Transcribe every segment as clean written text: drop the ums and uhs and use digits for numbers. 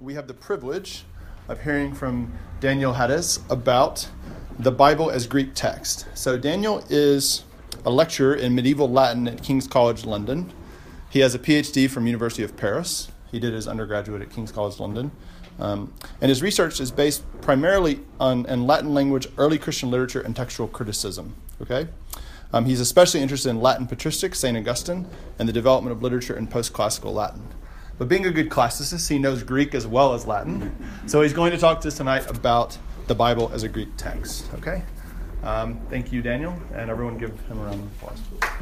we have the privilege of hearing from Daniel Hades about the Bible as Greek text. So Daniel is a lecturer in medieval Latin at King's College London. He has a PhD from University of Paris. He did his undergraduate at King's College London. And his research is based primarily in Latin language, early Christian literature, and textual criticism. Okay, he's especially interested in Latin patristics, St. Augustine, and the development of literature in post-classical Latin. But being a good classicist, he knows Greek as well as Latin. So he's going to talk to us tonight about the Bible as a Greek text. Okay? Thank you, Daniel. And everyone give him a round of applause.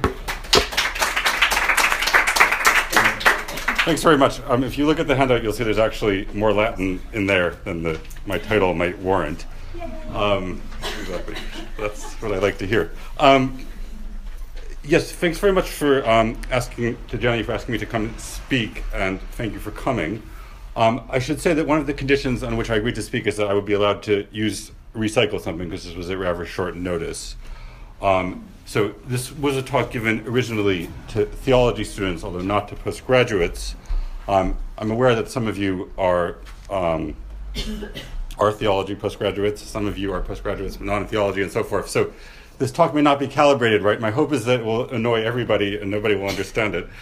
Thanks very much. If you look at the handout, you'll see there's actually more Latin in there than my title might warrant. Exactly. That's what I like to hear. Yes, thanks very much for asking me to come and speak, and thank you for coming. I should say that one of the conditions on which I agreed to speak is that I would be allowed to recycle something, because this was a rather short notice. So this was a talk given originally to theology students, although not to postgraduates. I'm aware that some of you are theology postgraduates, some of you are postgraduates but not in theology, and so forth. So this talk may not be calibrated right. My hope is that it will annoy everybody and nobody will understand it.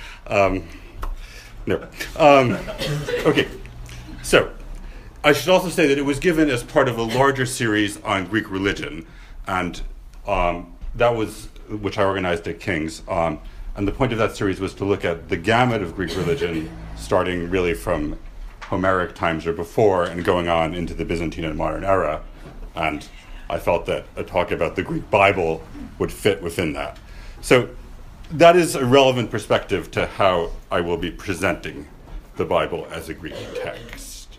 Okay, so I should also say that it was given as part of a larger series on Greek religion, and that was which I organized at King's. And the point of that series was to look at the gamut of Greek religion, starting really from Homeric times or before and going on into the Byzantine and modern era. And I felt that a talk about the Greek Bible would fit within that. So that is a relevant perspective to how I will be presenting the Bible as a Greek text.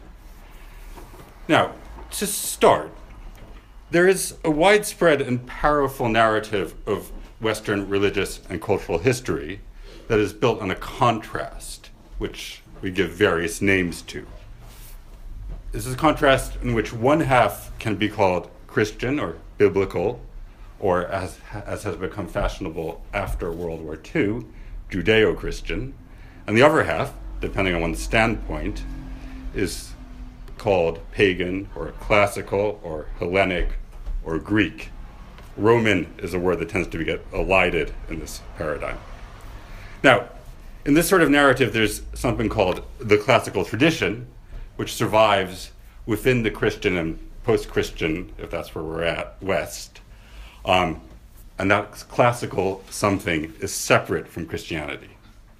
Now, to start, there is a widespread and powerful narrative of Western religious and cultural history that is built on a contrast, which we give various names to. This is a contrast in which one half can be called Christian or biblical, or as has become fashionable after World War II, Judeo-Christian, and the other half, depending on one's standpoint, is called pagan or classical or Hellenic or Greek. Roman is a word that tends to get elided in this paradigm. Now, in this sort of narrative, there's something called the classical tradition, which survives within the Christian and post-Christian, if that's where we're at, West. And that classical something is separate from Christianity.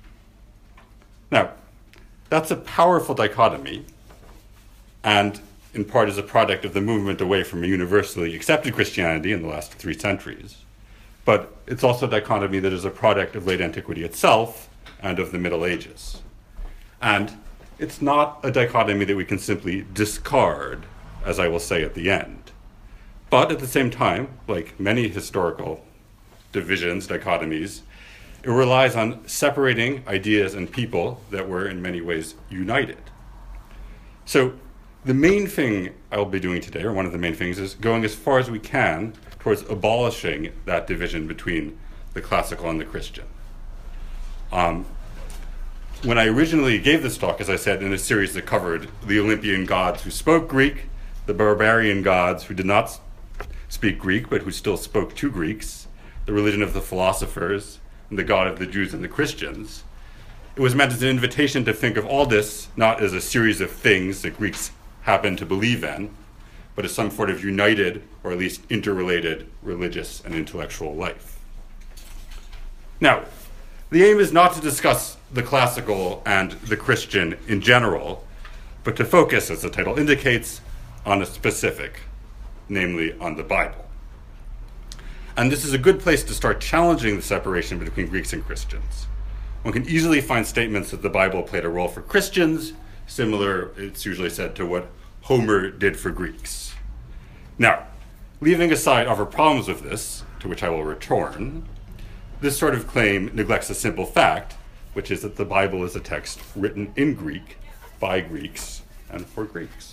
Now, that's a powerful dichotomy, and in part is a product of the movement away from a universally accepted Christianity in the last 3 centuries. But it's also a dichotomy that is a product of late antiquity itself and of the Middle Ages. And it's not a dichotomy that we can simply discard, as I will say at the end. But at the same time, like many historical divisions, dichotomies, it relies on separating ideas and people that were in many ways united. So the main thing I'll be doing today, or one of the main things, is going as far as we can towards abolishing that division between the classical and the Christian. When I originally gave this talk, as I said, in a series that covered the Olympian gods who spoke Greek, the barbarian gods who did not speak Greek but who still spoke to Greeks, the religion of the philosophers, and the God of the Jews and the Christians, it was meant as an invitation to think of all this not as a series of things that Greeks happen to believe in, but as some sort of united, or at least interrelated, religious and intellectual life. Now, the aim is not to discuss the classical and the Christian in general, but to focus, as the title indicates, on a specific, namely on the Bible. And this is a good place to start challenging the separation between Greeks and Christians. One can easily find statements that the Bible played a role for Christians, similar, it's usually said, to what Homer did for Greeks. Now, leaving aside other problems with this, to which I will return, this sort of claim neglects a simple fact, which is that the Bible is a text written in Greek, by Greeks, and for Greeks.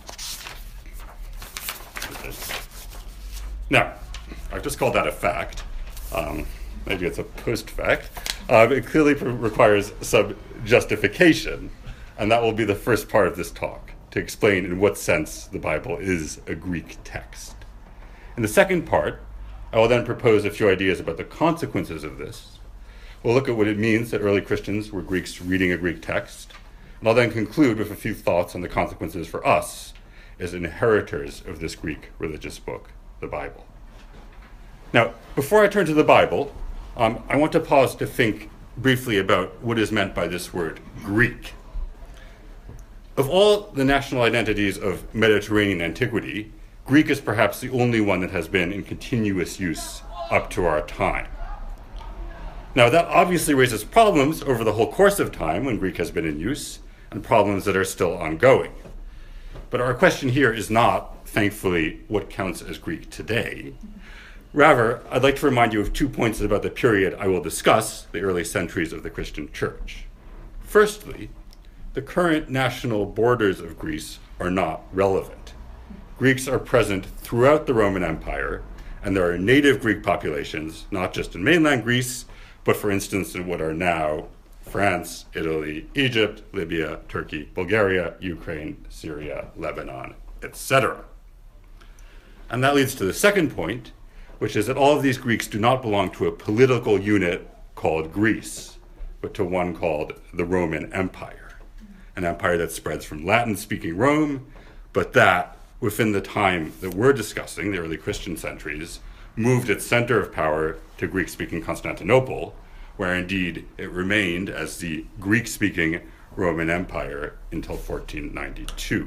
Now, I've just called that a fact. Maybe it's a post-fact. It clearly requires some justification, and that will be the first part of this talk. to explain in what sense the Bible is a Greek text. In the second part, I will then propose a few ideas about the consequences of this. We'll look at what it means that early Christians were Greeks reading a Greek text, and I'll then conclude with a few thoughts on the consequences for us as inheritors of this Greek religious book, the Bible. Now, before I turn to the Bible, I want to pause to think briefly about what is meant by this word Greek. Of all the national identities of Mediterranean antiquity, Greek is perhaps the only one that has been in continuous use up to our time. Now, that obviously raises problems over the whole course of time when Greek has been in use, and problems that are still ongoing. But our question here is not, thankfully, what counts as Greek today. Rather, I'd like to remind you of 2 points about the period I will discuss, the early centuries of the Christian church. Firstly, the current national borders of Greece are not relevant. Greeks are present throughout the Roman Empire, and there are native Greek populations, not just in mainland Greece, but for instance in what are now France, Italy, Egypt, Libya, Turkey, Bulgaria, Ukraine, Syria, Lebanon, etc. And that leads to the second point, which is that all of these Greeks do not belong to a political unit called Greece, but to one called the Roman Empire, an empire that spreads from Latin-speaking Rome, but that, within the time that we're discussing, the early Christian centuries, moved its center of power to Greek-speaking Constantinople, where indeed it remained as the Greek-speaking Roman Empire until 1492.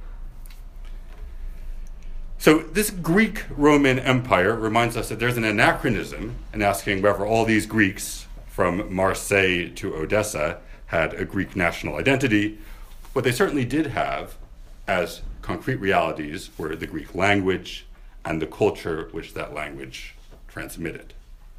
So this Greek Roman Empire reminds us that there's an anachronism in asking whether all these Greeks from Marseille to Odessa had a Greek national identity. What they certainly did have as concrete realities were the Greek language and the culture which that language transmitted.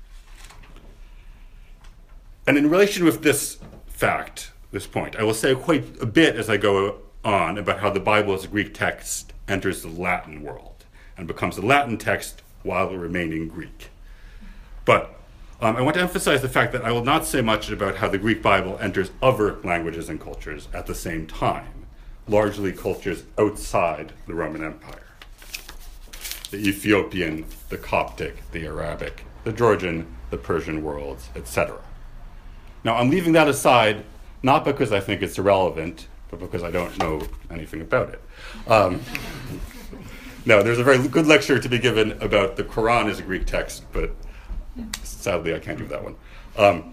And in relation with this fact, this point, I will say quite a bit as I go on about how the Bible as a Greek text enters the Latin world and becomes a Latin text while remaining Greek. But I want to emphasize the fact that I will not say much about how the Greek Bible enters other languages and cultures at the same time, largely cultures outside the Roman Empire. The Ethiopian, the Coptic, the Arabic, the Georgian, the Persian worlds, etc. Now, I'm leaving that aside, not because I think it's irrelevant, but because I don't know anything about it. No, there's a very good lecture to be given about the Quran as a Greek text, but sadly I can't do that one.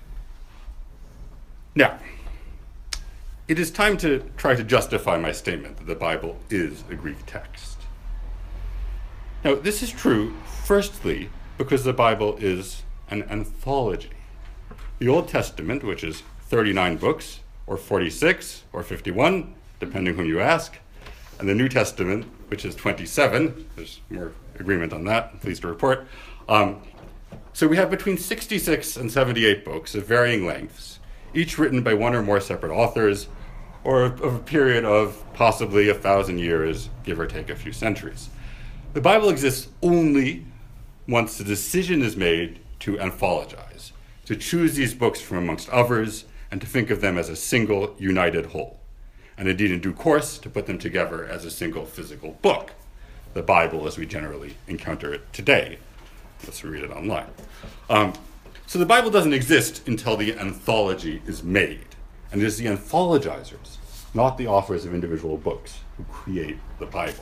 Now, it is time to try to justify my statement that the Bible is a Greek text. Now, this is true, firstly, because the Bible is an anthology. The Old Testament, which is 39 books, or 46, or 51, depending whom you ask, and the New Testament, which is 27, there's more agreement on that, pleased to report. So we have between 66 and 78 books of varying lengths, each written by one or more separate authors, or of a period of possibly 1,000 years, give or take a few centuries. The Bible exists only once the decision is made to anthologize, to choose these books from amongst others, and to think of them as a single, united whole, and indeed in due course to put them together as a single physical book, the Bible as we generally encounter it today. Let's read it online. So the Bible doesn't exist until the anthology is made, and it is the anthologizers, not the authors of individual books, who create the Bible.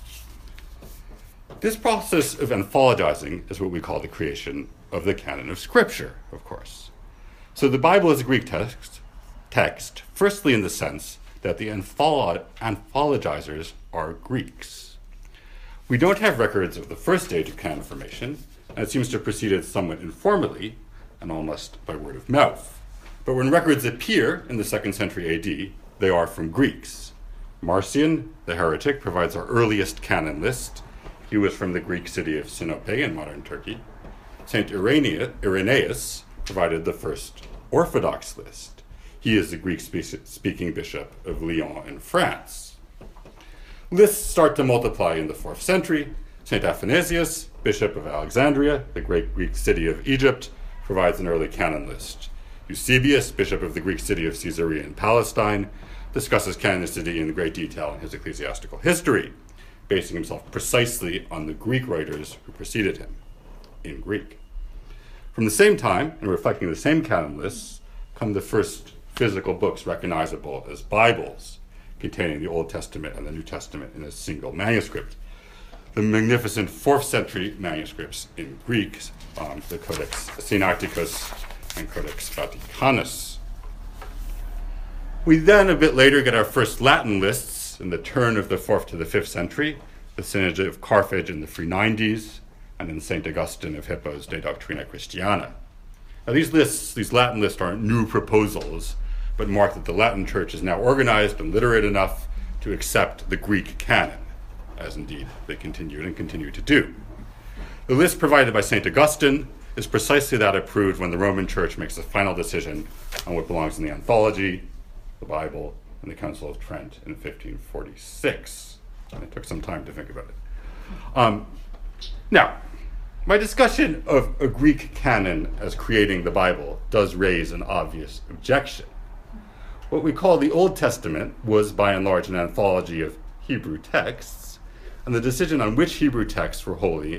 This process of anthologizing is what we call the creation of the canon of Scripture, of course. So the Bible is a Greek text, firstly in the sense that the anthologizers are Greeks. We don't have records of the first stage of canon formation, and it seems to have proceeded somewhat informally and almost by word of mouth. But when records appear in the 2nd century AD, they are from Greeks. Marcion, the heretic, provides our earliest canon list. He was from the Greek city of Sinope in modern Turkey. St. Irenaeus provided the first Orthodox list. He is the Greek-speaking bishop of Lyon in France. Lists start to multiply in the 4th century. St. Athanasius, bishop of Alexandria, the great Greek city of Egypt, provides an early canon list. Eusebius, bishop of the Greek city of Caesarea in Palestine, discusses canonicity in great detail in his ecclesiastical history, basing himself precisely on the Greek writers who preceded him in Greek. From the same time, and reflecting the same canon lists, come the first physical books recognizable as Bibles, containing the Old Testament and the New Testament in a single manuscript. The magnificent 4th century manuscripts in Greek, the Codex Sinaiticus and Codex Vaticanus. We then, a bit later, get our first Latin lists in the turn of the 4th to the 5th century, the Synod of Carthage in the 390s, and in St. Augustine of Hippo's De Doctrina Christiana. Now these Latin lists aren't new proposals, but mark that the Latin Church is now organized and literate enough to accept the Greek canon, as indeed they continued and continue to do. The list provided by St. Augustine is precisely that approved when the Roman Church makes the final decision on what belongs in the Anthology, the Bible, and the Council of Trent in 1546. And it took some time to think about it. Now, my discussion of a Greek canon as creating the Bible does raise an obvious objection. What we call the Old Testament was, by and large, an anthology of Hebrew texts, and the decision on which Hebrew texts were holy,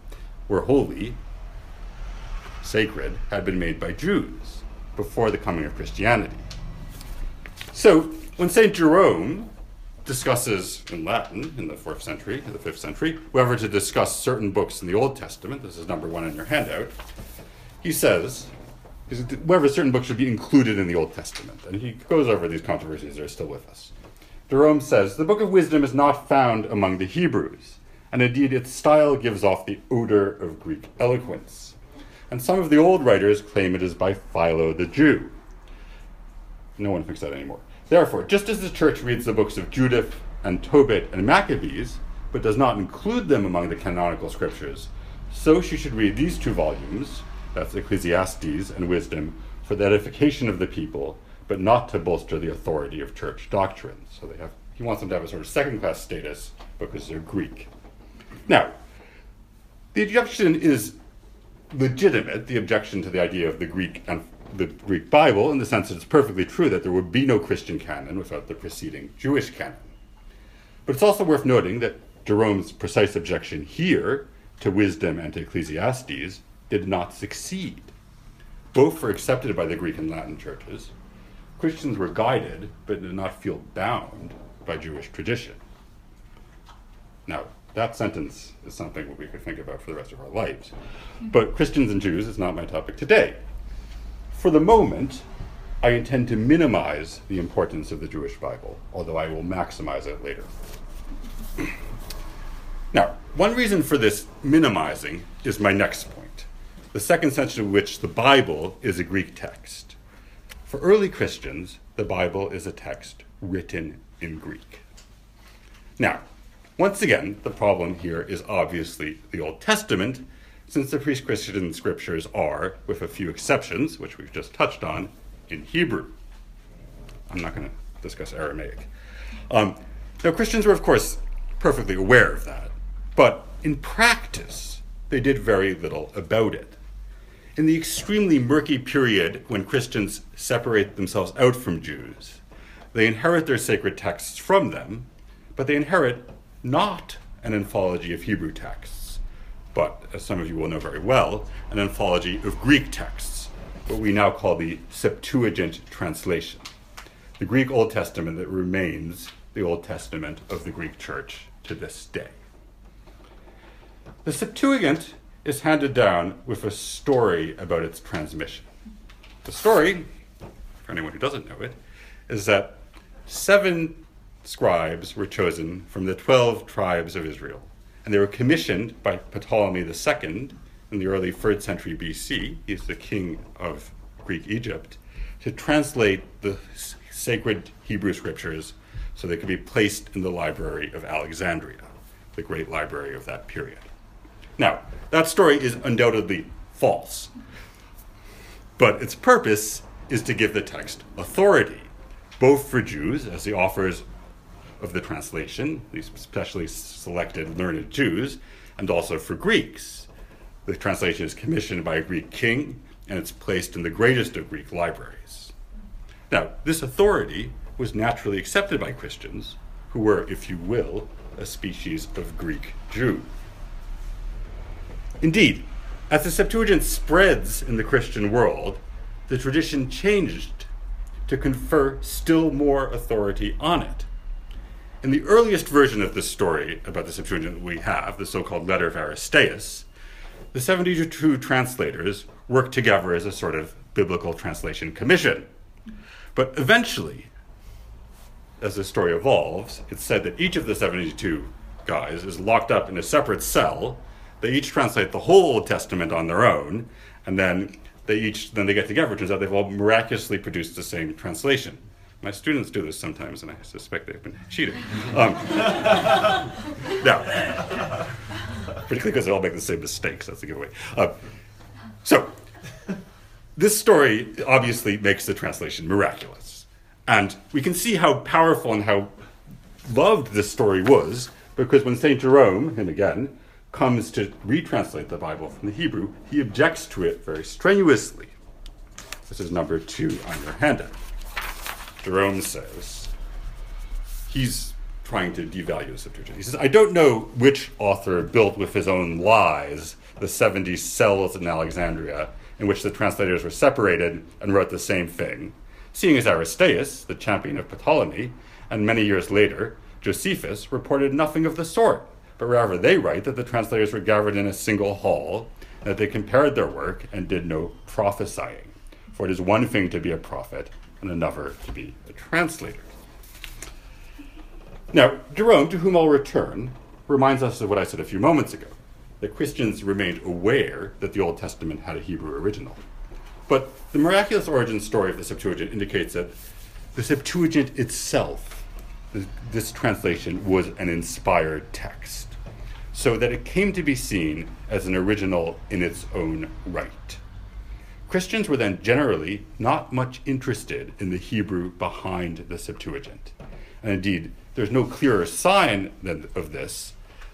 sacred, had been made by Jews before the coming of Christianity. So, when St. Jerome discusses in Latin in the 4th century, the 5th century, whoever to discuss certain books in the Old Testament, this is number 1 in your handout, he says, whether certain books should be included in the Old Testament. And he goes over these controversies that are still with us. Jerome says, the Book of Wisdom is not found among the Hebrews, and indeed its style gives off the odor of Greek eloquence. And some of the old writers claim it is by Philo the Jew. No one thinks that anymore. Therefore, just as the Church reads the books of Judith and Tobit and Maccabees, but does not include them among the canonical scriptures, so she should read these 2 volumes, that's Ecclesiastes and Wisdom, for the edification of the people, but not to bolster the authority of church doctrine. So he wants them to have a sort of second-class status because they're Greek. Now, the objection is legitimate, the objection to the idea of the Greek Bible, in the sense that it's perfectly true that there would be no Christian canon without the preceding Jewish canon. But it's also worth noting that Jerome's precise objection here to Wisdom and to Ecclesiastes did not succeed. Both were accepted by the Greek and Latin churches. Christians were guided, but did not feel bound by Jewish tradition. Now, that sentence is something we could think about for the rest of our lives. But Christians and Jews is not my topic today. For the moment, I intend to minimize the importance of the Jewish Bible, although I will maximize it later. Now, one reason for this minimizing is my next point, the second sense in which the Bible is a Greek text. For early Christians, the Bible is a text written in Greek. Now, once again, the problem here is obviously the Old Testament, since the pre-Christian scriptures are, with a few exceptions, which we've just touched on, in Hebrew. I'm not going to discuss Aramaic. Now, Christians were, of course, perfectly aware of that, but in practice, they did very little about it. In the extremely murky period when Christians separate themselves out from Jews, they inherit their sacred texts from them, but they inherit not an anthology of Hebrew texts, but, as some of you will know very well, an anthology of Greek texts, what we now call the Septuagint translation, the Greek Old Testament that remains the Old Testament of the Greek Church to this day. The Septuagint is handed down with a story about its transmission. The story, for anyone who doesn't know it, is that 7 scribes were chosen from the 12 tribes of Israel, and they were commissioned by Ptolemy II in the early 3rd century BC, he's the king of Greek Egypt, to translate the sacred Hebrew scriptures so they could be placed in the library of Alexandria, the great library of that period. Now, that story is undoubtedly false, but its purpose is to give the text authority, both for Jews as the authors of the translation, these specially selected learned Jews, and also for Greeks. The translation is commissioned by a Greek king, and it's placed in the greatest of Greek libraries. Now, this authority was naturally accepted by Christians, who were, if you will, a species of Greek Jew. Indeed, as the Septuagint spreads in the Christian world, the tradition changed to confer still more authority on it. In the earliest version of this story about the Septuagint we have, the so-called Letter of Aristeas, the 72 translators worked together as a sort of biblical translation commission. But eventually, as the story evolves, it's said that each of the 72 guys is locked up in a separate cell. They each translate the whole Old Testament on their own, and then they get together. It turns out they've all miraculously produced the same translation. My students do this sometimes, and I suspect they've been cheating. Now, particularly because they all make the same mistakes. That's the giveaway. So, this story obviously makes the translation miraculous. And we can see how powerful and how loved this story was, because when St. Jerome, him again, comes to retranslate the Bible from the Hebrew, he objects to it very strenuously. This is number 2 on your handout. Jerome says, he's trying to devalue the Septuagint. He says, I don't know which author built with his own lies the 70 cells in Alexandria in which the translators were separated and wrote the same thing, seeing as Aristeas, the champion of Ptolemy, and many years later, Josephus, reported nothing of the sort, but rather they write that the translators were gathered in a single hall, and that they compared their work and did no prophesying. For it is one thing to be a prophet, and another to be a translator. Now, Jerome, to whom I'll return, reminds us of what I said a few moments ago, that Christians remained aware that the Old Testament had a Hebrew original. But the miraculous origin story of the Septuagint indicates that the Septuagint itself, this translation, was an inspired text, so that it came to be seen as an original in its own right. Christians were then generally not much interested in the Hebrew behind the Septuagint. And indeed, there's no clearer sign than this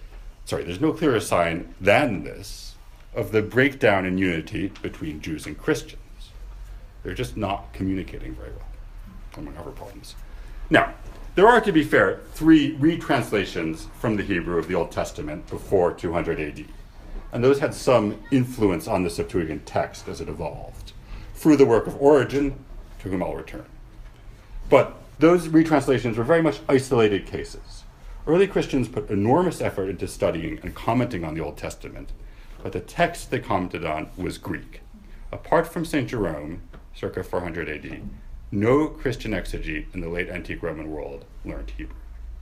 of the breakdown in unity between Jews and Christians. They're just not communicating very well, among other problems. Now, there are, to be fair, 3 retranslations from the Hebrew of the Old Testament before 200 AD. And those had some influence on the Septuagint text as it evolved, through the work of Origen, to whom I'll return. But those retranslations were very much isolated cases. Early Christians put enormous effort into studying and commenting on the Old Testament, but the text they commented on was Greek. Apart from St. Jerome, circa 400 AD, no Christian exegete in the late antique Roman world learned Hebrew.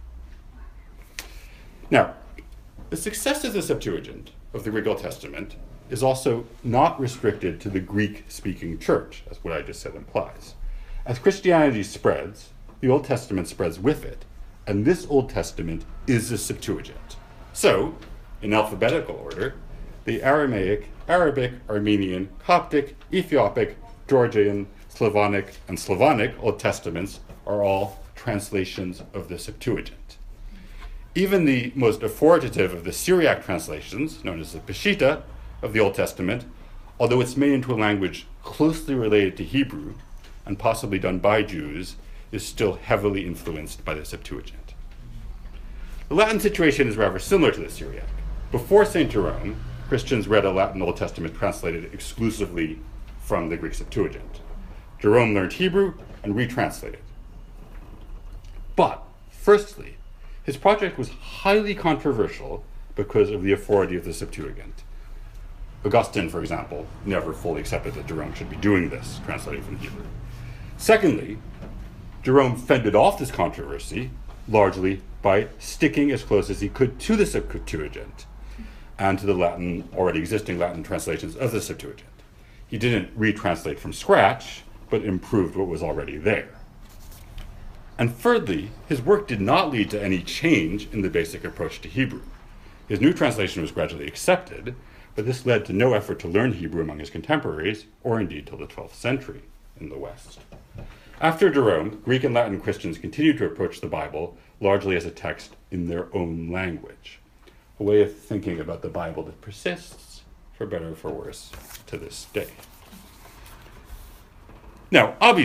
Now, the success of the Septuagint, of the Greek Old Testament, is also not restricted to the Greek-speaking church, as what I just said implies. As Christianity spreads, the Old Testament spreads with it, and this Old Testament is the Septuagint. So, in alphabetical order, the Aramaic, Arabic, Armenian, Coptic, Ethiopic, Georgian, Slavonic, and Slavonic Old Testaments are all translations of the Septuagint. Even the most authoritative of the Syriac translations, known as the Peshitta of the Old Testament, although it's made into a language closely related to Hebrew and possibly done by Jews, is still heavily influenced by the Septuagint. The Latin situation is rather similar to the Syriac. Before St. Jerome, Christians read a Latin Old Testament translated exclusively from the Greek Septuagint. Jerome learned Hebrew and retranslated. But, firstly, his project was highly controversial because of the authority of the Septuagint. Augustine, for example, never fully accepted that Jerome should be doing this, translating from Hebrew. Secondly, Jerome fended off this controversy largely by sticking as close as he could to the Septuagint and to the already existing Latin translations of the Septuagint. He didn't retranslate from scratch, but improved what was already there. And thirdly, his work did not lead to any change in the basic approach to Hebrew. His new translation was gradually accepted, but this led to no effort to learn Hebrew among his contemporaries, or indeed till the 12th century in the West. After Jerome, Greek and Latin Christians continued to approach the Bible largely as a text in their own language, a way of thinking about the Bible that persists, for better or for worse, to this day. Now, obviously,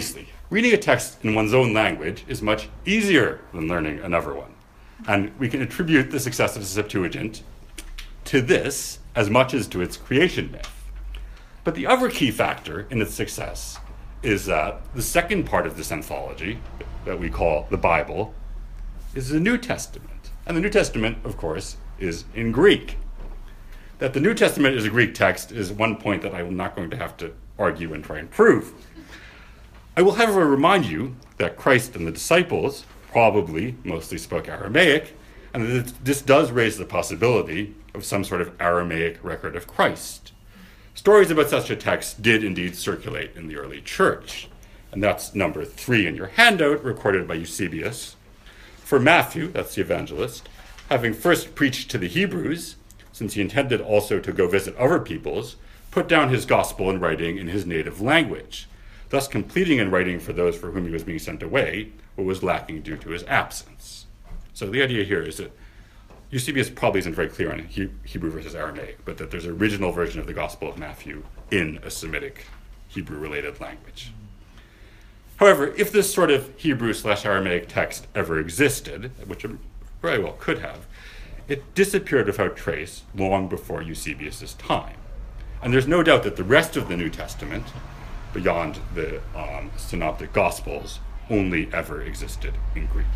Reading a text in one's own language is much easier than learning another one. And we can attribute the success of the Septuagint to this as much as to its creation myth. But the other key factor in its success is that the second part of this anthology, that we call the Bible, is the New Testament. And the New Testament, of course, is in Greek. That the New Testament is a Greek text is one point that I'm not going to have to argue and try and prove. I will, however, remind you that Christ and the disciples probably mostly spoke Aramaic, and that this does raise the possibility of some sort of Aramaic record of Christ. Stories about such a text did indeed circulate in the early church, and that's number 3 in your handout, recorded by Eusebius. For Matthew, that's the evangelist, having first preached to the Hebrews, since he intended also to go visit other peoples, put down his gospel in writing in his native language, thus completing in writing for those for whom he was being sent away what was lacking due to his absence. So the idea here is that Eusebius probably isn't very clear on Hebrew versus Aramaic, but that there's an original version of the Gospel of Matthew in a Semitic Hebrew-related language. However, if this sort of Hebrew/Aramaic text ever existed, which it very well could have, it disappeared without trace long before Eusebius' time. And there's no doubt that the rest of the New Testament, beyond the Synoptic Gospels, only ever existed in Greek.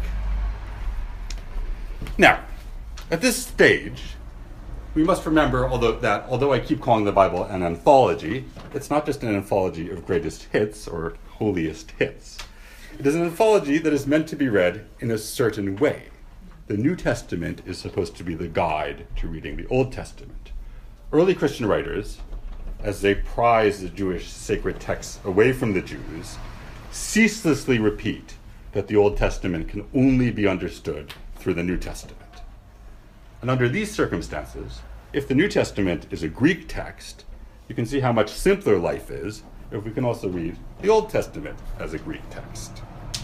Now, at this stage, we must remember although I keep calling the Bible an anthology, it's not just an anthology of greatest hits or holiest hits. It is an anthology that is meant to be read in a certain way. The New Testament is supposed to be the guide to reading the Old Testament. Early Christian writers, as they prize the Jewish sacred texts away from the Jews, ceaselessly repeat that the Old Testament can only be understood through the New Testament. And under these circumstances, if the New Testament is a Greek text, you can see how much simpler life is if we can also read the Old Testament as a Greek text.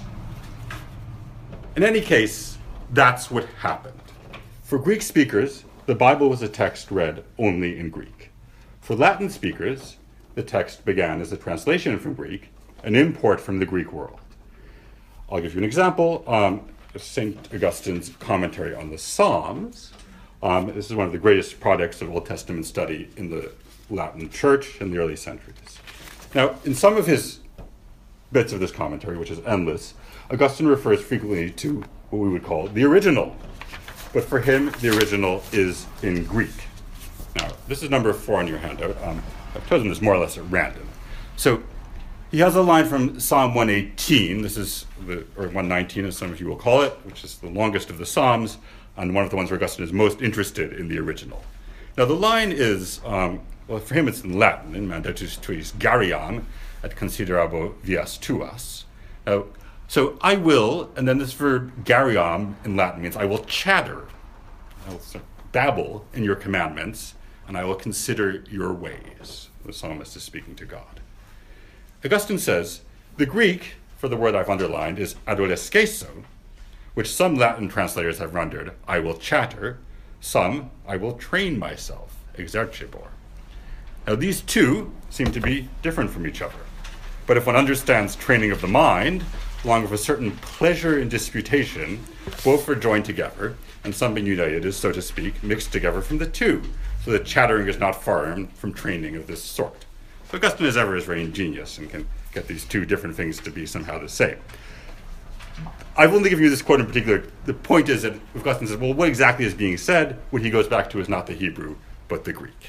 In any case, that's what happened. For Greek speakers, the Bible was a text read only in Greek. For Latin speakers, the text began as a translation from Greek, an import from the Greek world. I'll give you an example. St. Augustine's commentary on the Psalms. This is one of the greatest products of Old Testament study in the Latin Church in the early centuries. Now, in some of his bits of this commentary, which is endless, Augustine refers frequently to what we would call the original. But for him, the original is in Greek. Now, this is number 4 on your handout. I've chosen this more or less at random. So he has a line from Psalm 118, or 119 as some of you will call it, which is the longest of the Psalms, and one of the ones where Augustine is most interested in the original. Now the line is, well, for him it's in Latin, in mandatus tuis gariam et considerabo vias tuas. Now, so I will, and then this verb gariam in Latin means I will chatter, I will babble in your commandments, and I will consider your ways. The psalmist is speaking to God. Augustine says, the Greek for the word I've underlined is adolesceso, which some Latin translators have rendered, I will chatter, some, I will train myself, exercebor. Now these two seem to be different from each other. But if one understands training of the mind, along with a certain pleasure in disputation, both are joined together, and something united is, so to speak, mixed together from the two, so that chattering is not far from training of this sort. So Augustine, as ever, is very ingenious and can get these two different things to be somehow the same. I've only given you this quote in particular. The point is that Augustine says, well, what exactly is being said? What he goes back to is not the Hebrew, but the Greek.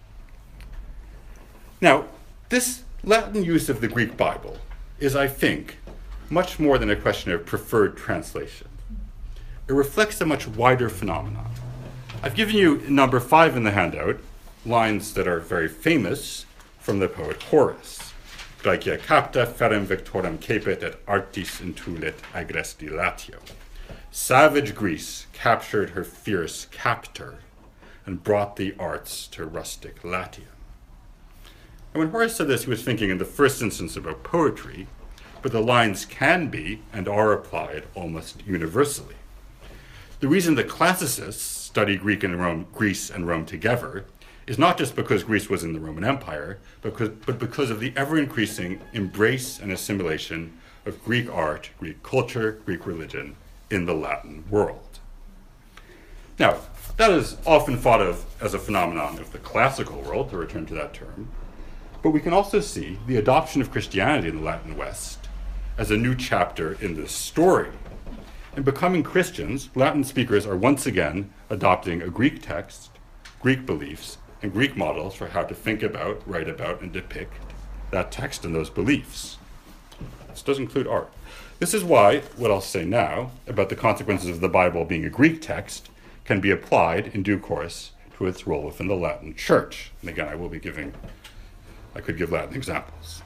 Now, this Latin use of the Greek Bible is, I think, much more than a question of preferred translation. It reflects a much wider phenomenon. I've given you number 5 in the handout, lines that are very famous from the poet Horace. Graecia capta ferem victorem cepit et artis intulit agresti latio. Savage Greece captured her fierce captor and brought the arts to rustic Latium. And when Horace said this, he was thinking in the first instance about poetry, but the lines can be and are applied almost universally. The reason that classicists study Greece and Rome together is not just because Greece was in the Roman Empire, but because of the ever-increasing embrace and assimilation of Greek art, Greek culture, Greek religion in the Latin world. Now, that is often thought of as a phenomenon of the classical world, to return to that term, but we can also see the adoption of Christianity in the Latin West as a new chapter in this story. In becoming Christians, Latin speakers are once again adopting a Greek text, Greek beliefs, and Greek models for how to think about, write about, and depict that text and those beliefs. This does include art. This is why what I'll say now about the consequences of the Bible being a Greek text can be applied in due course to its role within the Latin Church. And again, I could give Latin examples.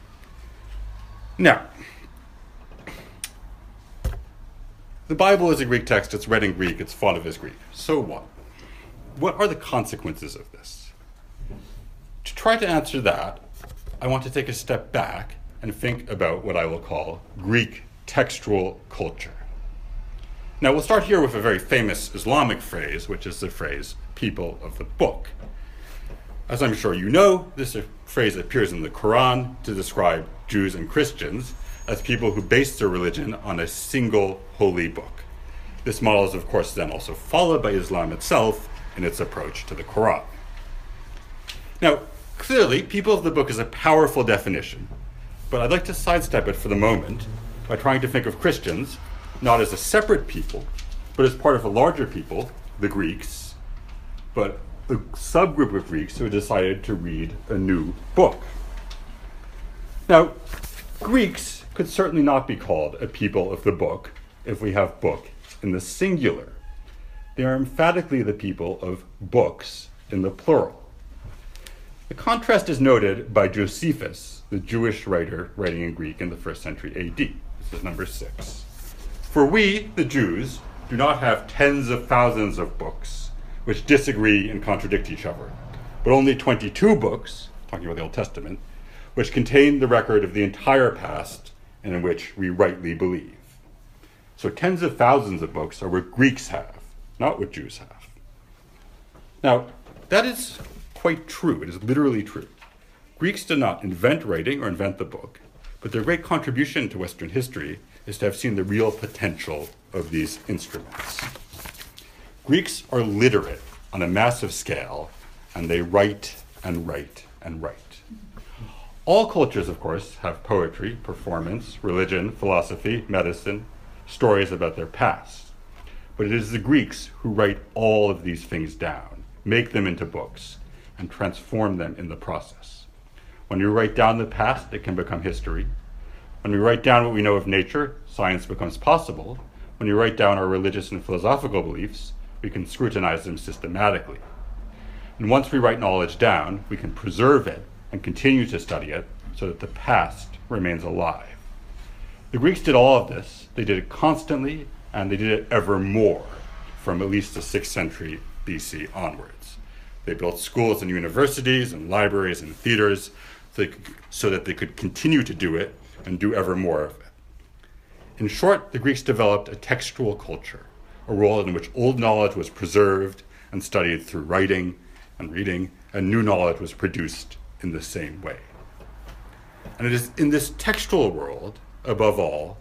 Now, the Bible is a Greek text, it's read in Greek, it's thought of as Greek. So what? What are the consequences of this? To try to answer that, I want to take a step back and think about what I will call Greek textual culture. Now, we'll start here with a very famous Islamic phrase, which is the phrase, people of the book. As I'm sure you know, this phrase appears in the Quran to describe Jews and Christians as people who base their religion on a single holy book. This model is, of course, then also followed by Islam itself in its approach to the Quran. Now, clearly, people of the book is a powerful definition, but I'd like to sidestep it for the moment by trying to think of Christians not as a separate people, but as part of a larger people, the Greeks, but a subgroup of Greeks who decided to read a new book. Now, Greeks could certainly not be called a people of the book if we have book in the singular. They are emphatically the people of books in the plural. The contrast is noted by Josephus, the Jewish writer writing in Greek in the 1st century AD. This is number 6. For we, the Jews, do not have tens of thousands of books which disagree and contradict each other, but only 22 books, talking about the Old Testament, which contain the record of the entire past and in which we rightly believe. So tens of thousands of books are what Greeks have, not what Jews have. Now, that is quite true. It is literally true. Greeks did not invent writing or invent the book, but their great contribution to Western history is to have seen the real potential of these instruments. Greeks are literate on a massive scale, and they write and write and write. All cultures, of course, have poetry, performance, religion, philosophy, medicine, stories about their past. But it is the Greeks who write all of these things down, make them into books, and transform them in the process. When we write down the past, it can become history. When we write down what we know of nature, science becomes possible. When we write down our religious and philosophical beliefs, we can scrutinize them systematically. And once we write knowledge down, we can preserve it and continue to study it so that the past remains alive. The Greeks did all of this. They did it constantly, and they did it ever more from at least the 6th century BC onwards. They built schools and universities and libraries and theaters so that they could continue to do it and do ever more of it. In short, the Greeks developed a textual culture, a world in which old knowledge was preserved and studied through writing and reading, and new knowledge was produced in the same way. And it is in this textual world, above all,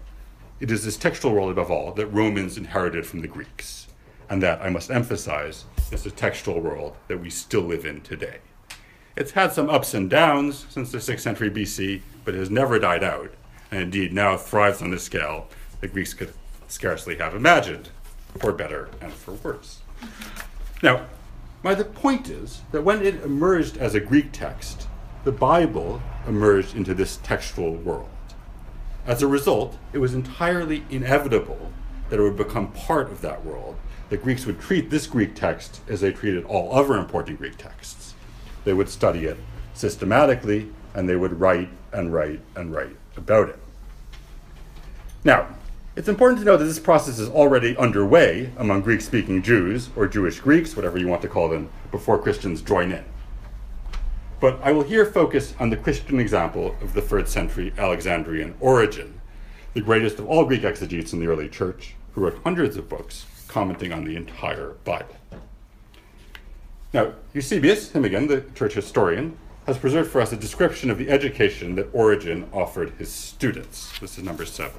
that Romans inherited from the Greeks, and that, I must emphasize, is the textual world that we still live in today. It's had some ups and downs since the 6th century BC, but it has never died out, and indeed now thrives on a scale that Greeks could scarcely have imagined, for better and for worse. Now, the point is that when it emerged as a Greek text, the Bible emerged into this textual world. As a result, it was entirely inevitable that it would become part of that world, that Greeks would treat this Greek text as they treated all other important Greek texts. They would study it systematically, and they would write and write and write about it. Now, it's important to know that this process is already underway among Greek-speaking Jews, or Jewish Greeks, whatever you want to call them, before Christians join in. But I will here focus on the Christian example of the 3rd century Alexandrian Origen, the greatest of all Greek exegetes in the early church, who wrote hundreds of books commenting on the entire Bible. Now, Eusebius, him again, the church historian, has preserved for us a description of the education that Origen offered his students. This is number 7.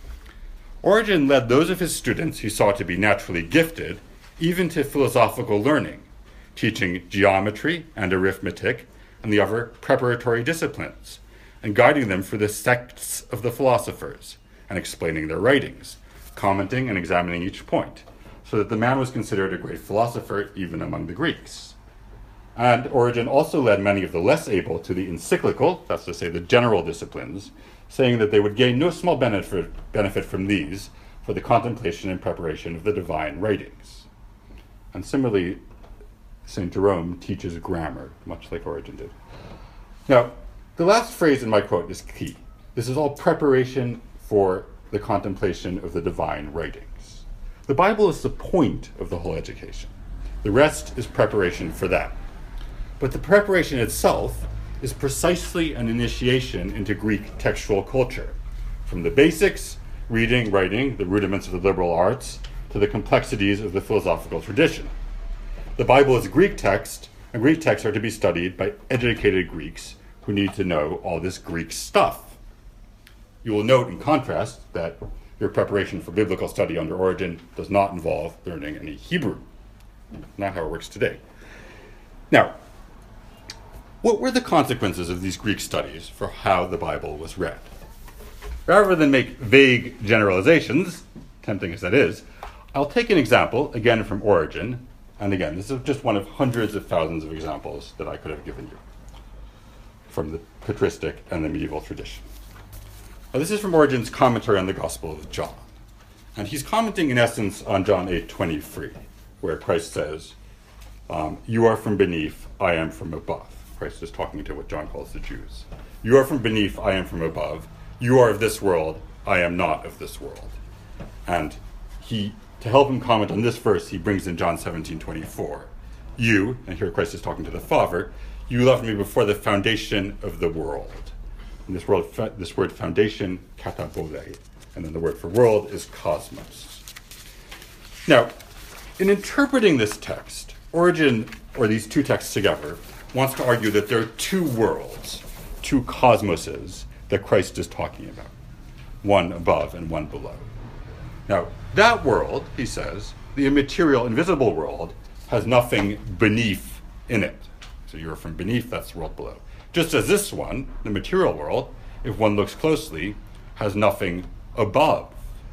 Origen led those of his students he saw to be naturally gifted even to philosophical learning, teaching geometry and arithmetic and the other preparatory disciplines, and guiding them through the sects of the philosophers, and explaining their writings, commenting and examining each point, so that the man was considered a great philosopher even among the Greeks. And Origen also led many of the less able to the encyclical, that's to say the general disciplines, saying that they would gain no small benefit from these for the contemplation and preparation of the divine writings. And similarly, St. Jerome teaches grammar, much like Origen did. Now, the last phrase in my quote is key. This is all preparation for the contemplation of the divine writings. The Bible is the point of the whole education. The rest is preparation for that. But the preparation itself is precisely an initiation into Greek textual culture, from the basics, reading, writing, the rudiments of the liberal arts, to the complexities of the philosophical tradition. The Bible is a Greek text, and Greek texts are to be studied by educated Greeks who need to know all this Greek stuff. You will note, in contrast, that your preparation for biblical study under Origen does not involve learning any Hebrew. Not how it works today. Now, what were the consequences of these Greek studies for how the Bible was read? Rather than make vague generalizations, tempting as that is, I'll take an example, again from Origen, and again, this is just one of hundreds of thousands of examples that I could have given you from the patristic and the medieval tradition. Now, this is from Origen's commentary on the Gospel of John, and he's commenting in essence on John 8:23, where Christ says, "You are from beneath, I am from above." Christ is talking to what John calls the Jews. "You are from beneath, I am from above. You are of this world, I am not of this world." And to help him comment on this verse, he brings in John 17:24. "You," and here Christ is talking to the Father, "you loved me before the foundation of the world." And this word foundation, katabole, and then the word for world is cosmos. Now, in interpreting this text, Origen, or these two texts together, wants to argue that there are two worlds, two cosmoses that Christ is talking about, one above and one below. Now, that world, he says, the immaterial, invisible world, has nothing beneath in it. So you're from beneath, that's the world below. Just as this one, the material world, if one looks closely, has nothing above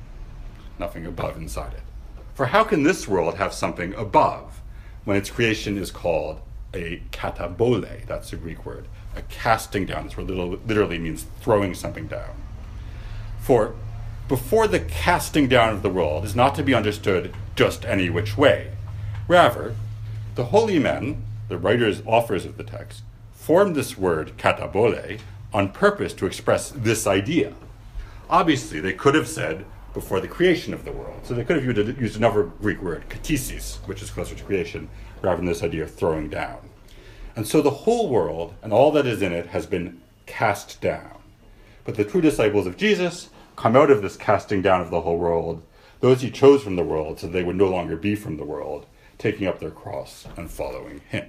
inside it. For how can this world have something above when its creation is called a katabole? That's a Greek word. A casting down. This word literally means throwing something down. For before the casting down of the world is not to be understood just any which way. Rather, the holy men, the writers, authors of the text, formed this word katabole on purpose to express this idea. Obviously, they could have said before the creation of the world. So they could have used another Greek word, katisis, which is closer to creation, rather than this idea of throwing down. And so the whole world and all that is in it has been cast down. But the true disciples of Jesus come out of this casting down of the whole world, those he chose from the world so they would no longer be from the world, taking up their cross and following him.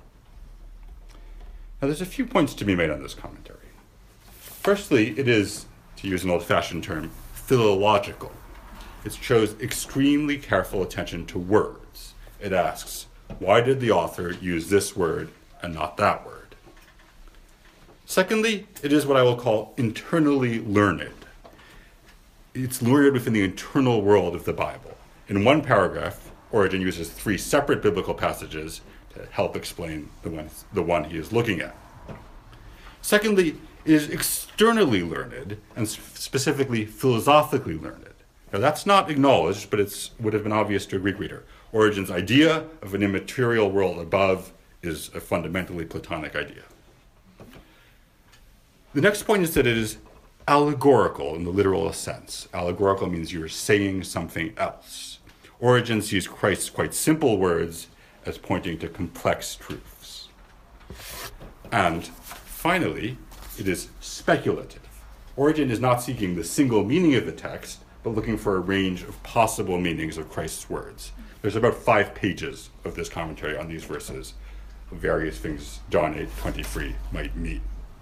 Now there's a few points to be made on this commentary. Firstly, it is, to use an old-fashioned term, philological. It shows extremely careful attention to words. It asks, why did the author use this word and not that word? Secondly, it is what I will call internally learned. It's learned within the internal world of the Bible. In one paragraph, Origen uses 3 separate biblical passages to help explain the one he is looking at. Secondly, it is externally learned, and specifically philosophically learned. Now that's not acknowledged, but it would have been obvious to a Greek reader. Origen's idea of an immaterial world above is a fundamentally Platonic idea. The next point is that it is allegorical in the literal sense. Allegorical means you are saying something else. Origen sees Christ's quite simple words as pointing to complex truths. And finally, it is speculative. Origen is not seeking the single meaning of the text, but looking for a range of possible meanings of Christ's words. There's about 5 pages of this commentary on these verses, various things John 8:23 might mean.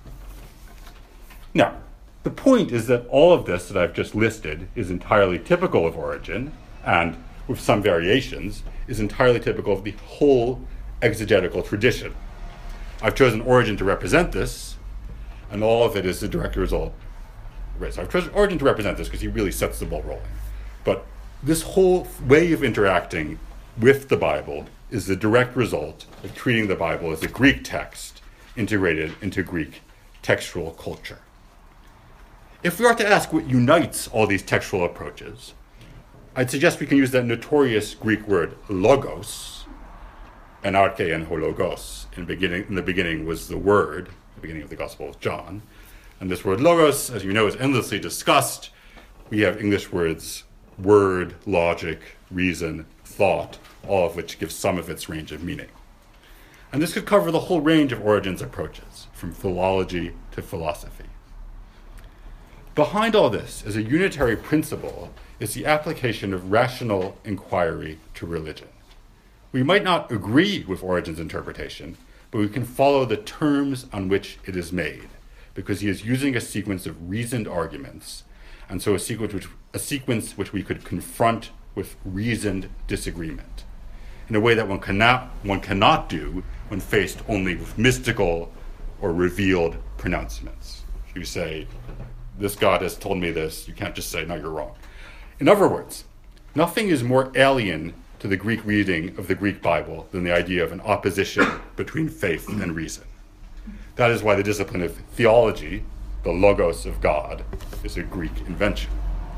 Now, the point is that all of this that I've just listed is entirely typical of Origen, and with some variations, is entirely typical of the whole exegetical tradition. I've chosen Origen to represent this, and all of it is the direct result. Right, so I've chosen Origen to represent this because he really sets the ball rolling. But this whole way of interacting with the Bible is the direct result of treating the Bible as a Greek text integrated into Greek textual culture. If we are to ask what unites all these textual approaches, I'd suggest we can use that notorious Greek word logos, anarche and hologos. In the beginning was the Word, the beginning of the Gospel of John. And this word logos, as you know, is endlessly discussed. We have English words word, logic, reason, thought, all of which give some of its range of meaning. And this could cover the whole range of Origen's approaches, from philology to philosophy. Behind all this, as a unitary principle, is the application of rational inquiry to religion. We might not agree with Origen's interpretation, but we can follow the terms on which it is made, because he is using a sequence of reasoned arguments, and so a sequence which we could confront with reasoned disagreement, in a way that one cannot do when faced only with mystical or revealed pronouncements. If you say, this God has told me this, you can't just say, no, you're wrong. In other words, nothing is more alien to the Greek reading of the Greek Bible than the idea of an opposition between faith and reason. That is why the discipline of theology, the logos of God, is a Greek invention.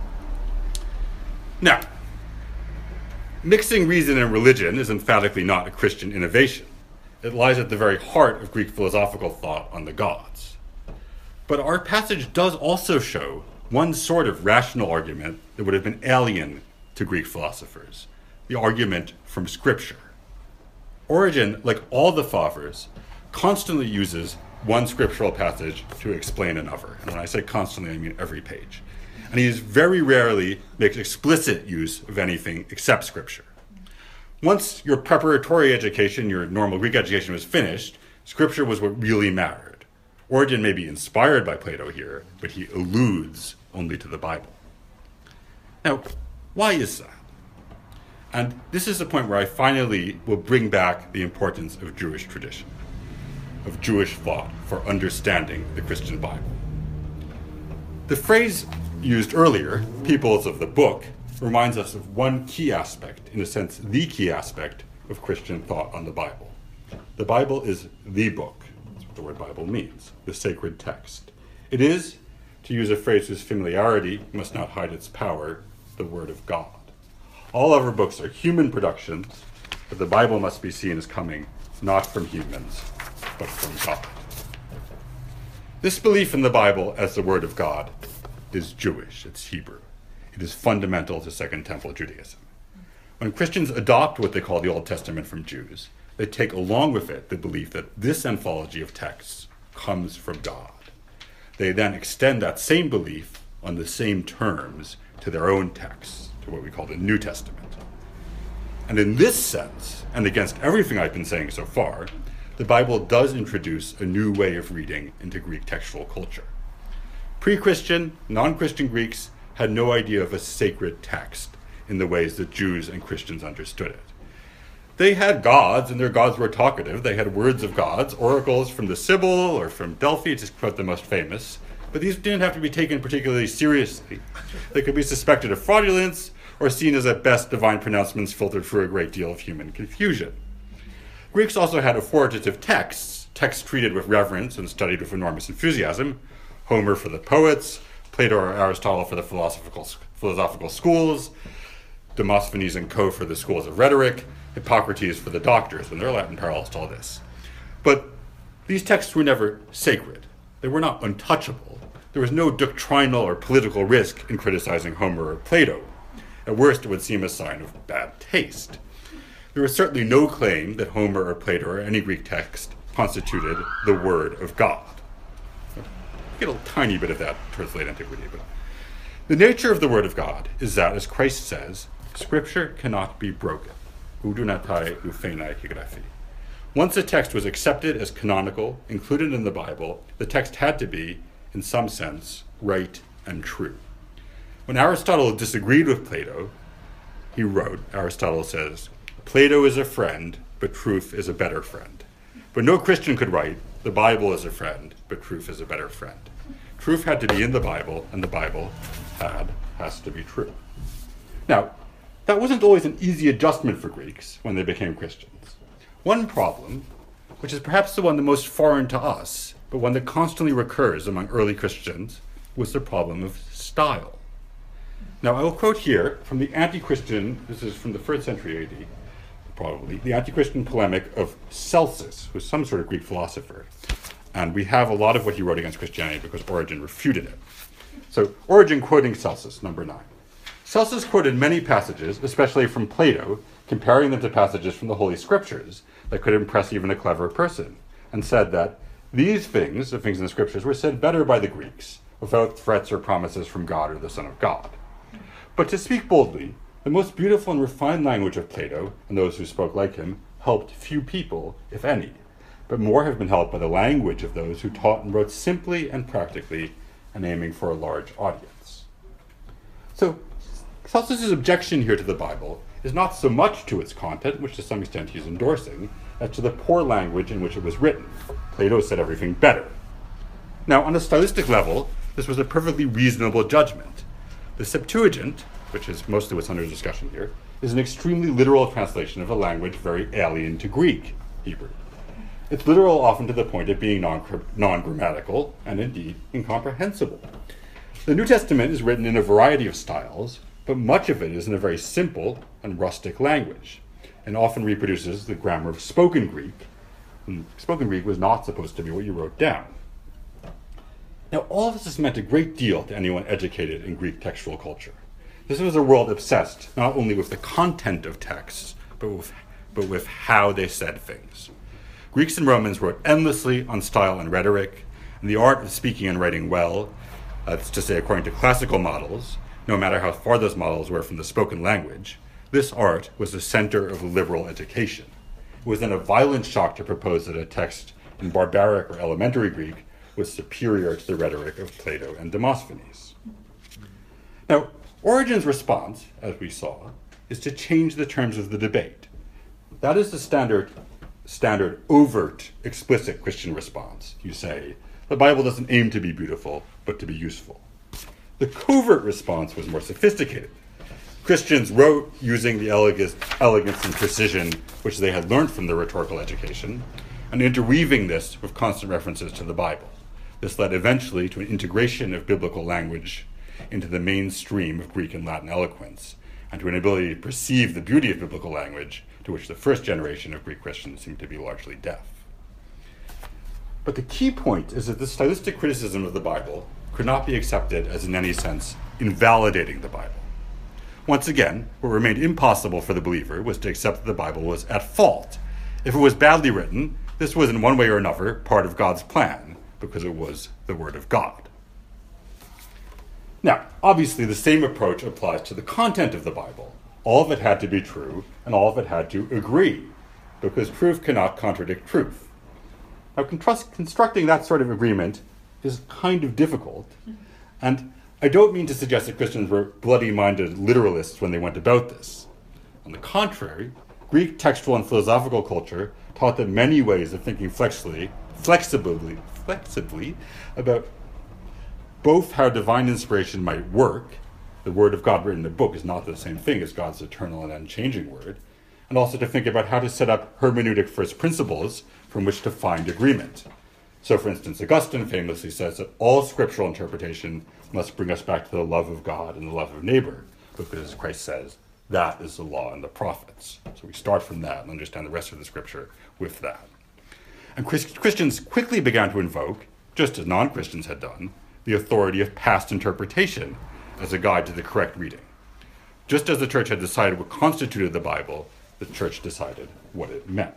Now, mixing reason and religion is emphatically not a Christian innovation. It lies at the very heart of Greek philosophical thought on the gods. But our passage does also show one sort of rational argument that would have been alien to Greek philosophers, the argument from Scripture. Origen, like all the fathers, constantly uses one scriptural passage to explain another. And when I say constantly, I mean every page. And he very rarely makes explicit use of anything except Scripture. Once your preparatory education, your normal Greek education was finished, Scripture was what really mattered. Origen may be inspired by Plato here, but he alludes only to the Bible. Now, why is that? And this is the point where I finally will bring back the importance of Jewish tradition, of Jewish thought for understanding the Christian Bible. The phrase used earlier, peoples of the book, reminds us of one key aspect, in a sense, the key aspect of Christian thought on the Bible. The Bible is the book. That's what the word Bible means, the sacred text. It is, to use a phrase whose familiarity must not hide its power, the Word of God. All other books are human productions, but the Bible must be seen as coming not from humans, but from God. This belief in the Bible as the Word of God is Jewish, it's Hebrew. It is fundamental to Second Temple Judaism. When Christians adopt what they call the Old Testament from Jews, they take along with it the belief that this anthology of texts comes from God. They then extend that same belief on the same terms to their own texts, to what we call the New Testament. And in this sense, and against everything I've been saying so far, the Bible does introduce a new way of reading into Greek textual culture. Pre-Christian, non-Christian Greeks had no idea of a sacred text in the ways that Jews and Christians understood it. They had gods, and their gods were talkative. They had words of gods, oracles from the Sibyl or from Delphi, to quote the most famous. But these didn't have to be taken particularly seriously. They could be suspected of fraudulence or seen as at best divine pronouncements filtered through a great deal of human confusion. Greeks also had authoritative texts treated with reverence and studied with enormous enthusiasm. Homer for the poets, Plato or Aristotle for the philosophical schools, Demosthenes and co. for the schools of rhetoric, Hippocrates for the doctors, and there are Latin parallels to all this. But these texts were never sacred. They were not untouchable. There was no doctrinal or political risk in criticizing Homer or Plato. At worst, it would seem a sign of bad taste. There was certainly no claim that Homer or Plato or any Greek text constituted the Word of God. Get a tiny bit of that towards late antiquity. But the nature of the Word of God is that, as Christ says, Scripture cannot be broken. Udunatai ufenai higraphi. Once a text was accepted as canonical, included in the Bible, the text had to be, in some sense, right and true. When Aristotle disagreed with Plato, he wrote, Aristotle says, "Plato is a friend, but truth is a better friend." But no Christian could write, "The Bible is a friend, but truth is a better friend." Truth had to be in the Bible, and the Bible has to be true. Now, that wasn't always an easy adjustment for Greeks when they became Christians. One problem, which is perhaps the one the most foreign to us, but one that constantly recurs among early Christians, was the problem of style. Now, I will quote here from the anti-Christian, this is from the 1st century AD, probably, the anti-Christian polemic of Celsus, who's some sort of Greek philosopher. And we have a lot of what he wrote against Christianity because Origen refuted it. So, Origen quoting Celsus, number 9. Celsus quoted many passages, especially from Plato, comparing them to passages from the Holy Scriptures that could impress even a clever person, and said that these things, the things in the Scriptures, were said better by the Greeks, without threats or promises from God or the Son of God. But to speak boldly, the most beautiful and refined language of Plato, and those who spoke like him, helped few people, if any, but more have been helped by the language of those who taught and wrote simply and practically, and aiming for a large audience. So, Celsus's objection here to the Bible is not so much to its content, which to some extent he's endorsing, as to the poor language in which it was written. Plato said everything better. Now, on a stylistic level, this was a perfectly reasonable judgment. The Septuagint, which is mostly what's under discussion here, is an extremely literal translation of a language very alien to Greek, Hebrew. It's literal often to the point of being non-grammatical and indeed incomprehensible. The New Testament is written in a variety of styles, but much of it is in a very simple and rustic language, and often reproduces the grammar of spoken Greek. And spoken Greek was not supposed to be what you wrote down. Now, all of this has meant a great deal to anyone educated in Greek textual culture. This was a world obsessed not only with the content of texts, but with how they said things. Greeks and Romans wrote endlessly on style and rhetoric, and the art of speaking and writing well, that's to say according to classical models, no matter how far those models were from the spoken language, this art was the center of liberal education. It was then a violent shock to propose that a text in barbaric or elementary Greek was superior to the rhetoric of Plato and Demosthenes. Now, Origen's response, as we saw, is to change the terms of the debate. That is the standard overt, explicit Christian response. You say, the Bible doesn't aim to be beautiful, but to be useful. The covert response was more sophisticated. Christians wrote using the elegance and precision which they had learned from their rhetorical education, and interweaving this with constant references to the Bible. This led eventually to an integration of biblical language into the mainstream of Greek and Latin eloquence, and to an ability to perceive the beauty of biblical language, to which the first generation of Greek Christians seemed to be largely deaf. But the key point is that this stylistic criticism of the Bible could not be accepted as in any sense invalidating the Bible. Once again, what remained impossible for the believer was to accept that the Bible was at fault. If it was badly written, this was in one way or another part of God's plan, because it was the Word of God. Now, obviously the same approach applies to the content of the Bible. All of it had to be true, and all of it had to agree, because truth cannot contradict truth. Now, constructing that sort of agreement is kind of difficult, and I don't mean to suggest that Christians were bloody-minded literalists when they went about this. On the contrary, Greek textual and philosophical culture taught them many ways of thinking flexibly about both how divine inspiration might work. The Word of God written in a book is not the same thing as God's eternal and unchanging Word, and also to think about how to set up hermeneutic first principles from which to find agreement. So, for instance, Augustine famously says that all scriptural interpretation must bring us back to the love of God and the love of neighbor, because as Christ says, that is the law and the prophets. So we start from that and understand the rest of the scripture with that. And Christians quickly began to invoke, just as non-Christians had done, the authority of past interpretation as a guide to the correct reading. Just as the church had decided what constituted the Bible, the church decided what it meant.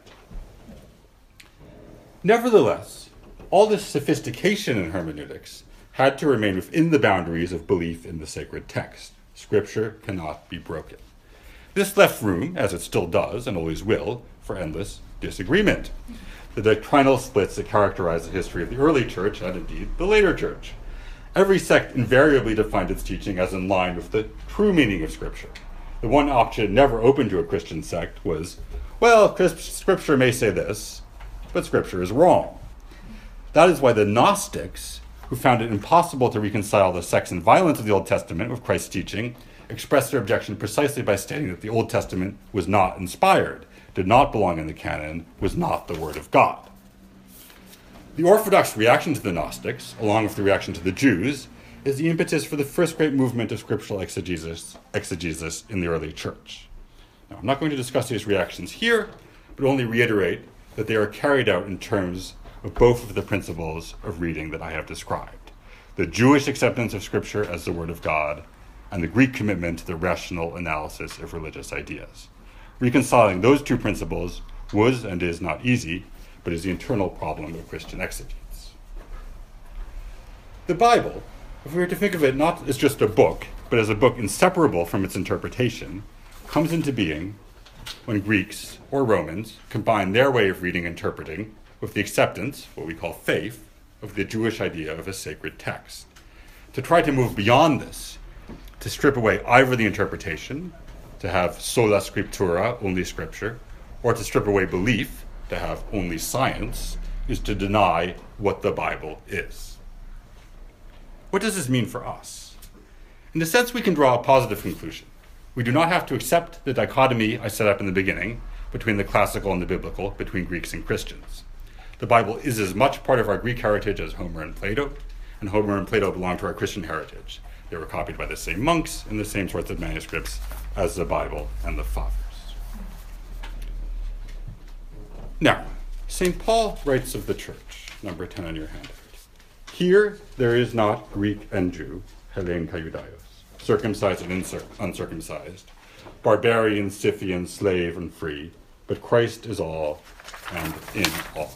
Nevertheless, all this sophistication in hermeneutics had to remain within the boundaries of belief in the sacred text. Scripture cannot be broken. This left room, as it still does and always will, for endless disagreement. The doctrinal splits that characterize the history of the early church and indeed the later church. Every sect invariably defined its teaching as in line with the true meaning of Scripture. The one option never open to a Christian sect was, well, Scripture may say this, but Scripture is wrong. That is why the Gnostics, who found it impossible to reconcile the sex and violence of the Old Testament with Christ's teaching, expressed their objection precisely by stating that the Old Testament was not inspired, did not belong in the canon, was not the Word of God. The Orthodox reaction to the Gnostics, along with the reaction to the Jews, is the impetus for the first great movement of scriptural exegesis in the early church. Now, I'm not going to discuss these reactions here, but only reiterate that they are carried out in terms of both of the principles of reading that I have described: the Jewish acceptance of Scripture as the Word of God, and the Greek commitment to the rational analysis of religious ideas. Reconciling those two principles was and is not easy, but is the internal problem of Christian exegetes. The Bible, if we were to think of it not as just a book, but as a book inseparable from its interpretation, comes into being when Greeks or Romans combine their way of reading and interpreting with the acceptance, what we call faith, of the Jewish idea of a sacred text. To try to move beyond this, to strip away either the interpretation, to have sola scriptura, only Scripture, or to strip away belief, to have only science, is to deny what the Bible is. What does this mean for us? In a sense, we can draw a positive conclusion. We do not have to accept the dichotomy I set up in the beginning between the classical and the biblical, between Greeks and Christians. The Bible is as much part of our Greek heritage as Homer and Plato belong to our Christian heritage. They were copied by the same monks in the same sorts of manuscripts as the Bible and the Fathers. Now, St. Paul writes of the church, number 10 on your handout. Here there is not Greek and Jew, Hellen Kaiudaios, circumcised and uncircumcised, barbarian, Scythian, slave and free, but Christ is all and in all.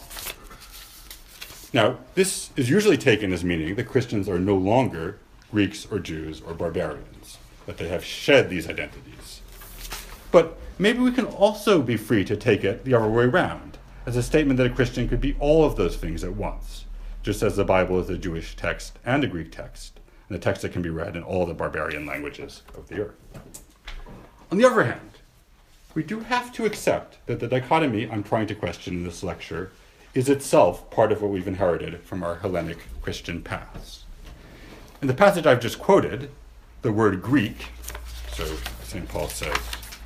Now, this is usually taken as meaning that Christians are no longer Greeks or Jews or barbarians, that they have shed these identities. But maybe we can also be free to take it the other way around, as a statement that a Christian could be all of those things at once, just as the Bible is a Jewish text and a Greek text, and a text that can be read in all the barbarian languages of the earth. On the other hand, we do have to accept that the dichotomy I'm trying to question in this lecture is itself part of what we've inherited from our Hellenic Christian past. In the passage I've just quoted, the word Greek, so St. Paul says,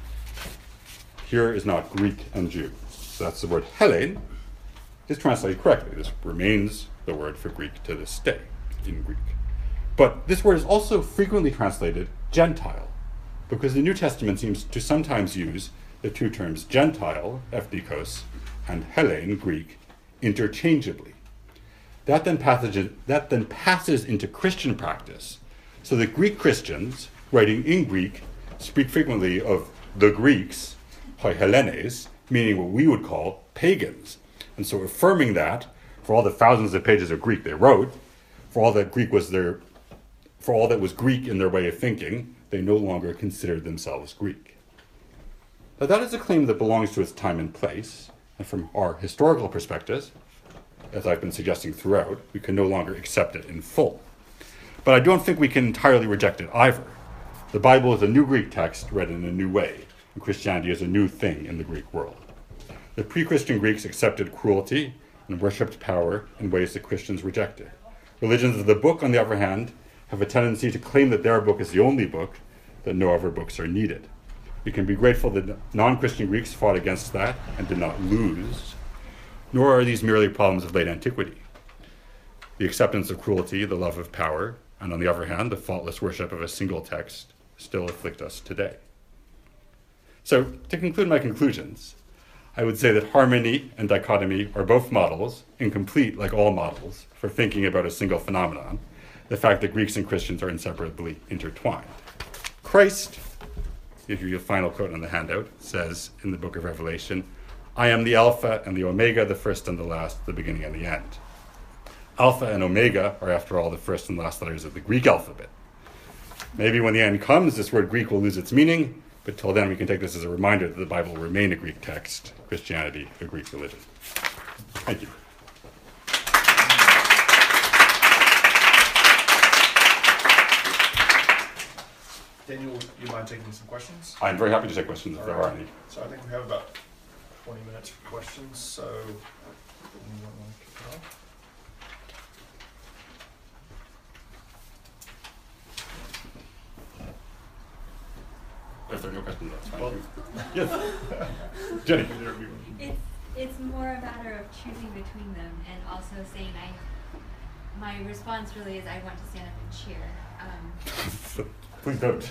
here is not Greek and Jew. So that's the word Hellen, is translated correctly. This remains the word for Greek to this day in Greek. But this word is also frequently translated Gentile, because the New Testament seems to sometimes use the two terms Gentile, ethnikos, and Hellen, Greek, interchangeably. That then passes into Christian practice, so that Greek Christians, writing in Greek, speak frequently of the Greeks, hoi Hellenes, meaning what we would call pagans. And so affirming that, for all the thousands of pages of Greek they wrote, for all that was Greek in their way of thinking, they no longer considered themselves Greek. Now that is a claim that belongs to its time and place, and from our historical perspectives, as I've been suggesting throughout, we can no longer accept it in full. But I don't think we can entirely reject it either. The Bible is a new Greek text read in a new way, and Christianity is a new thing in the Greek world. The pre-Christian Greeks accepted cruelty and worshipped power in ways that Christians rejected. Religions of the book, on the other hand, have a tendency to claim that their book is the only book, that no other books are needed. We can be grateful that non-Christian Greeks fought against that and did not lose, nor are these merely problems of late antiquity. The acceptance of cruelty, the love of power, and on the other hand, the faultless worship of a single text still afflict us today. So, to conclude my conclusions, I would say that harmony and dichotomy are both models, incomplete like all models, for thinking about a single phenomenon, the fact that Greeks and Christians are inseparably intertwined. Christ, give you a final quote on the handout, says in the book of Revelation, I am the Alpha and the Omega, the first and the last, the beginning and the end. Alpha and Omega are, after all, the first and last letters of the Greek alphabet. Maybe when the end comes, this word Greek will lose its meaning, But till then, we can take this as a reminder that the Bible will remain a Greek text, Christianity a Greek religion. Thank you. Daniel, you mind taking some questions? I'm very happy to take questions if there are any. So I think we have about 20 minutes for questions, so anyone want to kick it off? If there are no questions, that's fine. Well, yes. Jenny. It's more a matter of choosing between them and also saying my response really is I want to stand up and cheer. Please don't.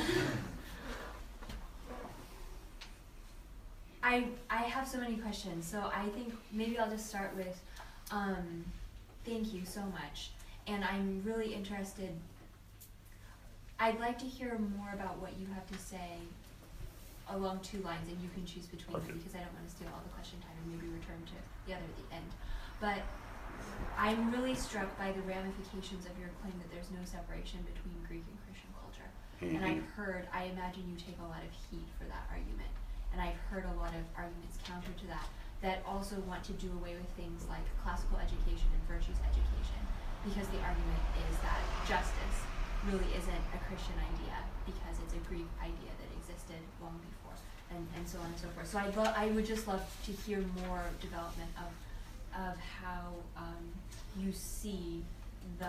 I have so many questions, so I think maybe I'll just start with thank you so much. And I'm really interested. I'd like to hear more about what you have to say along two lines, and you can choose between them because I don't want to steal all the question time and maybe return to the other at the end. But I'm really struck by the ramifications of your claim that there's no separation between Greek and Christian culture. Mm-hmm. And I imagine you take a lot of heat for that argument. And I've heard a lot of arguments counter to that also want to do away with things like classical education and virtues education, because the argument is that justice really isn't a Christian idea because it's a Greek idea that existed long before, and so on and so forth. So I would just love to hear more development of how you see the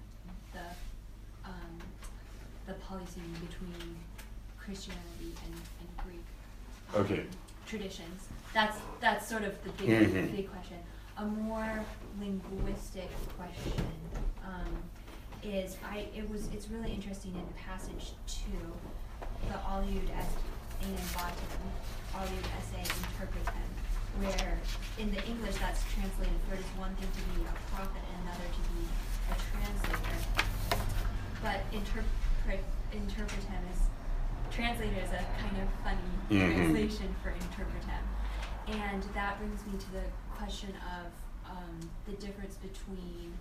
polysemy between Christianity and Greek traditions. That's sort of the big question. A more linguistic question it's really interesting in passage 2, the Aliud et Batim, Aliud esse interpretem, where in the English that's translated for it is one thing to be a prophet and another to be a translator. But interpretem is translated as a kind of funny translation for interpretem. And that brings me to the question of the difference between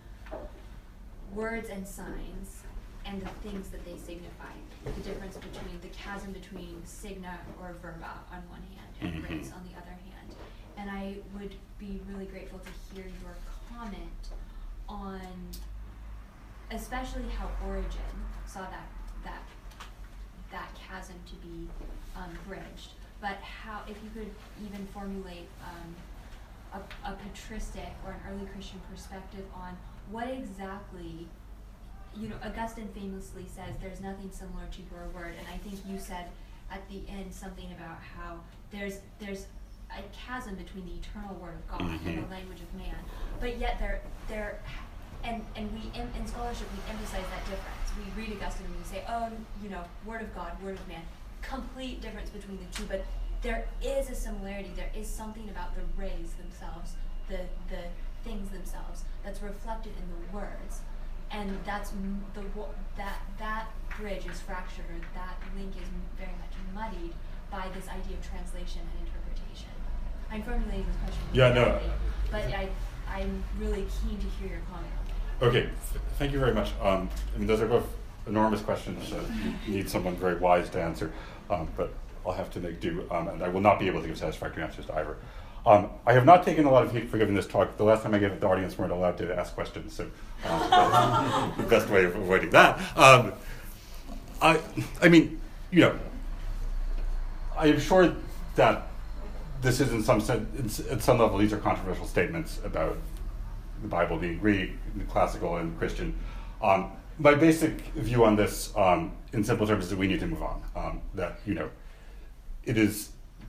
words and signs and the things that they signify. The difference between the chasm between signa or verba on one hand and grace on the other hand. And I would be really grateful to hear your comment on especially how Origen saw that chasm to be bridged, but how, if you could even formulate a patristic or an early Christian perspective on what exactly, Augustine famously says there's nothing similar to your word, and I think you said at the end something about how there's a chasm between the eternal word of God and the language of man, but yet and we in scholarship we emphasize that difference. We read Augustine and we say, word of God, word of man, complete difference between the two, but there is a similarity. There is something about the rays themselves, the things themselves, that's reflected in the words, and that's that bridge is fractured, or that link is very much muddied by this idea of translation and interpretation. I'm formulating this question but I'm really keen to hear your comment on that. Okay, thank you very much. Those are both enormous questions that you need someone very wise to answer, but I'll have to make do, and I will not be able to give satisfactory answers to either. I have not taken a lot of heat for giving this talk. The last time I gave it, the audience weren't allowed to ask questions, so the best way of avoiding that. I am sure that this is in some sense, at some level, these are controversial statements about the Bible being Greek, classical, and Christian. My basic view on this, in simple terms, is that we need to move on. It is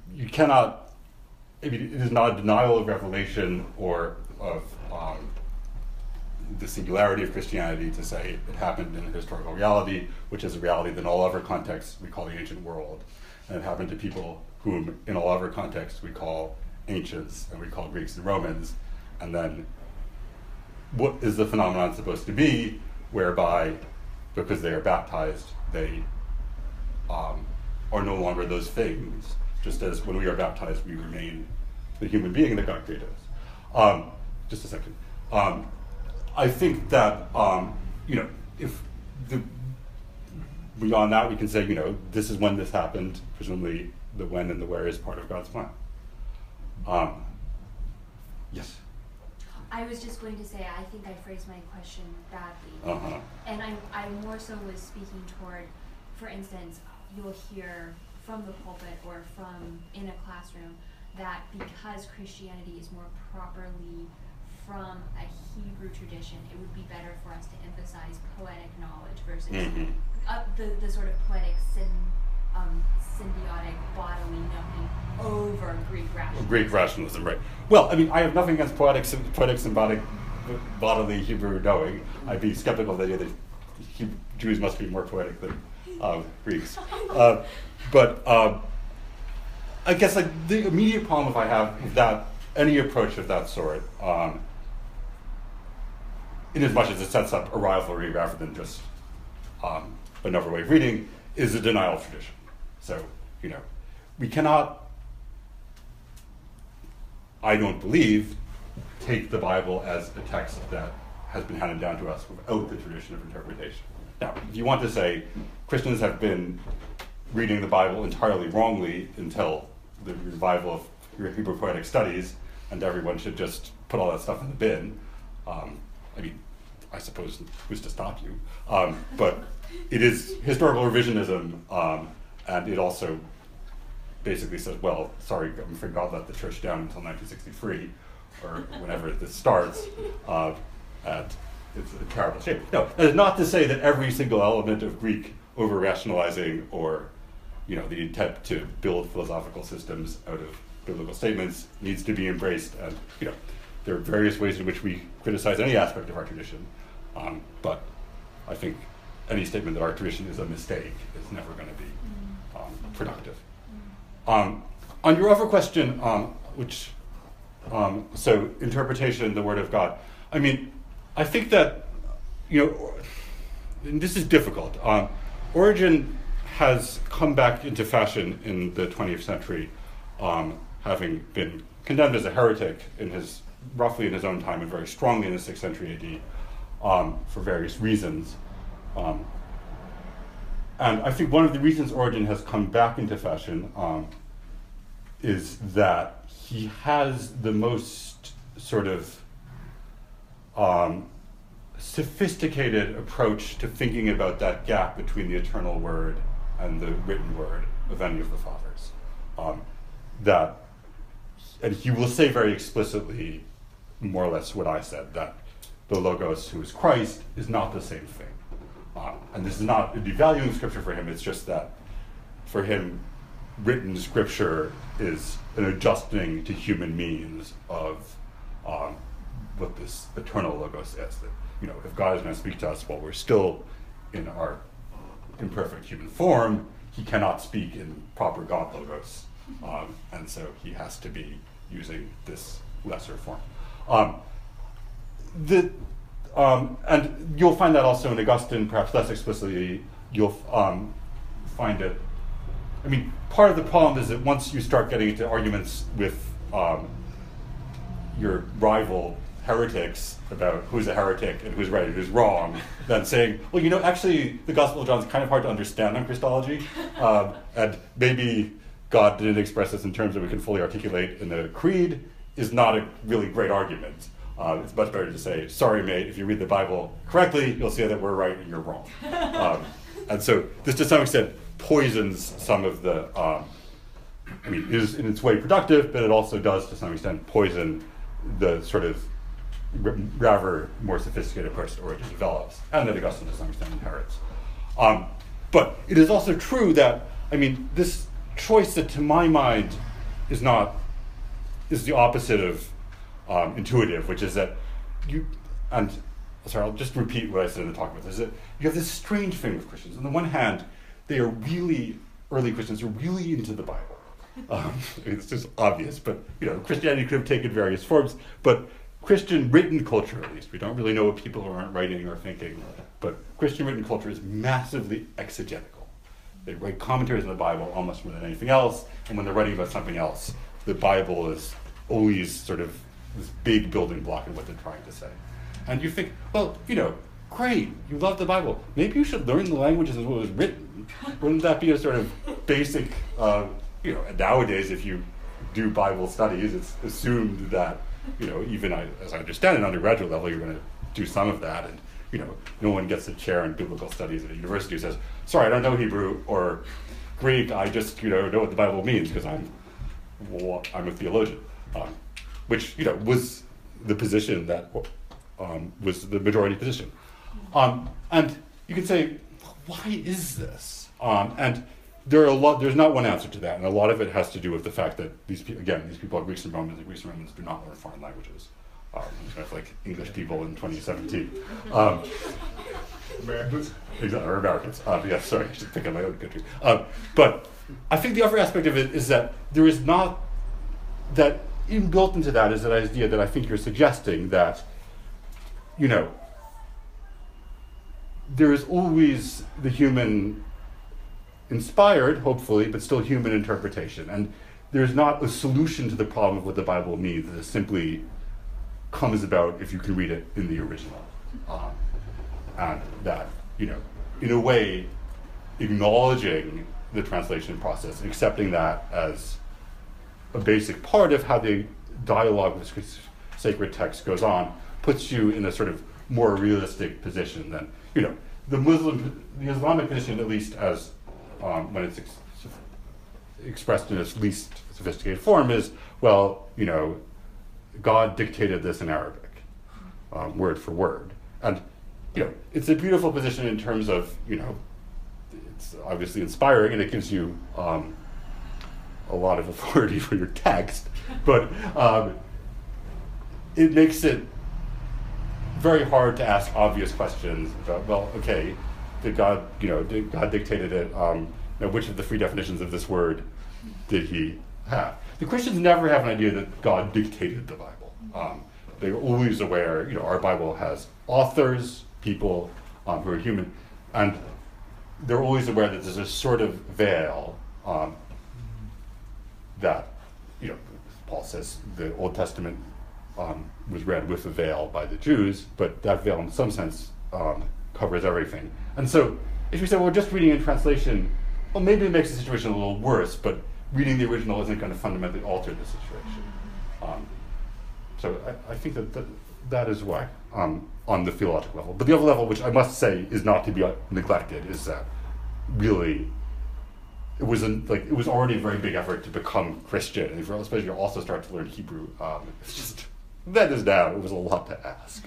not a denial of revelation or of the singularity of Christianity to say it happened in a historical reality, which is a reality that in all other contexts we call the ancient world. And it happened to people whom in all other contexts we call ancients and we call Greeks and Romans. And then what is the phenomenon supposed to be whereby, because they are baptized, they are no longer those things, just as when we are baptized we remain the human being that God created us. Just a second. I think that if beyond that, we can say, this is when this happened. Presumably, the when and the where is part of God's plan. Yes. I was just going to say, I think I phrased my question badly. Uh-huh. And I more so was speaking toward, for instance, you'll hear from the pulpit or from in a classroom that because Christianity is more properly from a Hebrew tradition, it would be better for us to emphasize poetic knowledge versus the sort of poetic symbiotic bodily knowing over Greek rationalism. Greek rationalism, right. Well, I have nothing against poetic symbiotic bodily Hebrew knowing. I'd be skeptical of the idea that Jews must be more poetic than Greeks. But I guess the immediate problem I have with that, any approach of that sort, in as much as it sets up a rivalry rather than just another way of reading, is a denial of tradition. So, we cannot, I don't believe, take the Bible as a text that has been handed down to us without the tradition of interpretation. Now, if you want to say Christians have been reading the Bible entirely wrongly until the revival of Hebrew poetic studies, and everyone should just put all that stuff in the bin, I suppose who's to stop you? But it is historical revisionism, and it also basically says, well, sorry, I'm afraid God let the church down until 1963, or whenever this starts, and it's a terrible shape. No, that is not to say that every single element of Greek over-rationalizing or, the intent to build philosophical systems out of biblical statements needs to be embraced, and, there are various ways in which we criticize any aspect of our tradition, but I think any statement that our tradition is a mistake is never going to be productive. On your other question, so interpretation, the Word of God, I think that, and this is difficult. Origen has come back into fashion in the 20th century, having been condemned as a heretic roughly in his own time and very strongly in the 6th century AD for various reasons. And I think one of the reasons Origen has come back into fashion is that he has the most sort of sophisticated approach to thinking about that gap between the eternal word and the written word of any of the fathers. And he will say very explicitly, more or less what I said, that the Logos, who is Christ, is not the same thing. And this is not a devaluing Scripture for him, it's just that for him, written Scripture is an adjusting to human means of what this eternal Logos is. That, if God is going to speak to us while we're still in our imperfect human form, he cannot speak in proper God Logos. And so he has to be using this lesser form. And you'll find that also in Augustine, perhaps less explicitly. You'll find it. Part of the problem is that once you start getting into arguments with your rival heretics about who's a heretic and who's right and who's wrong, then saying, well, actually, the Gospel of John is kind of hard to understand on Christology, and maybe God didn't express this in terms that we can fully articulate in the creed, is not a really great argument. It's much better to say, sorry, mate, if you read the Bible correctly, you'll see that we're right and you're wrong. And so this, to some extent, poisons some of the, is in its way productive, but it also does, to some extent, poison the sort of rather more sophisticated approach that Origen develops, and that Augustine, to some extent, inherits. But it is also true that, this choice that, to my mind, is the opposite of intuitive, which is that I'll just repeat what I said in the talk about this, is that you have this strange thing with Christians. On the one hand, early Christians are really into the Bible. It's just obvious, but Christianity could have taken various forms, but Christian written culture, at least, we don't really know what people aren't writing or thinking, but Christian written culture is massively exegetical. They write commentaries on the Bible almost more than anything else, and when they're writing about something else, the Bible is always sort of this big building block in what they're trying to say. And you think, well, great, you love the Bible. Maybe you should learn the languages as well as written. Wouldn't that be a sort of basic, nowadays if you do Bible studies, it's assumed that, even as I understand it, undergraduate level, you're going to do some of that, and, no one gets a chair in biblical studies at a university who says, sorry, I don't know Hebrew or Greek, I just, know what the Bible means because I'm a theologian, which, was the position that was the majority position. And you can say, why is this? And there's not one answer to that, and a lot of it has to do with the fact that these people are Greeks and Romans, and Greeks and Romans do not learn foreign languages. Kind of like English people in 2017. Americans. Exactly, or Americans. Yes, sorry, I should pick on my own country. But I think the other aspect of it is that there is not, that inbuilt into that is that idea that I think you're suggesting that, there is always the human inspired, hopefully, but still human interpretation. And there's not a solution to the problem of what the Bible means that simply comes about if you can read it in the original. And that, in a way, acknowledging the translation process, and accepting that as a basic part of how the dialogue with sacred text goes on, puts you in a sort of more realistic position than, the Islamic position, at least as when it's expressed in its least sophisticated form, is, well, God dictated this in Arabic, word for word. And, it's a beautiful position in terms of, it's obviously inspiring and it gives you a lot of authority for your text, but it makes it very hard to ask obvious questions about, well, okay, did God dictated it, which of the three definitions of this word did he have? The Christians never have an idea that God dictated the Bible. They're always aware, our Bible has authors, people who are human, and they're always aware that there's a sort of veil that, Paul says the Old Testament was read with a veil by the Jews, but that veil in some sense covers everything. And so if you say, well, just reading in translation, well, maybe it makes the situation a little worse, but reading the original isn't going to fundamentally alter the situation. So I think that is why, on the theological level. But the other level, which I must say is not to be neglected, is that really it was already a very big effort to become Christian, and especially you also start to learn Hebrew. It's just, that is now, it was a lot to ask.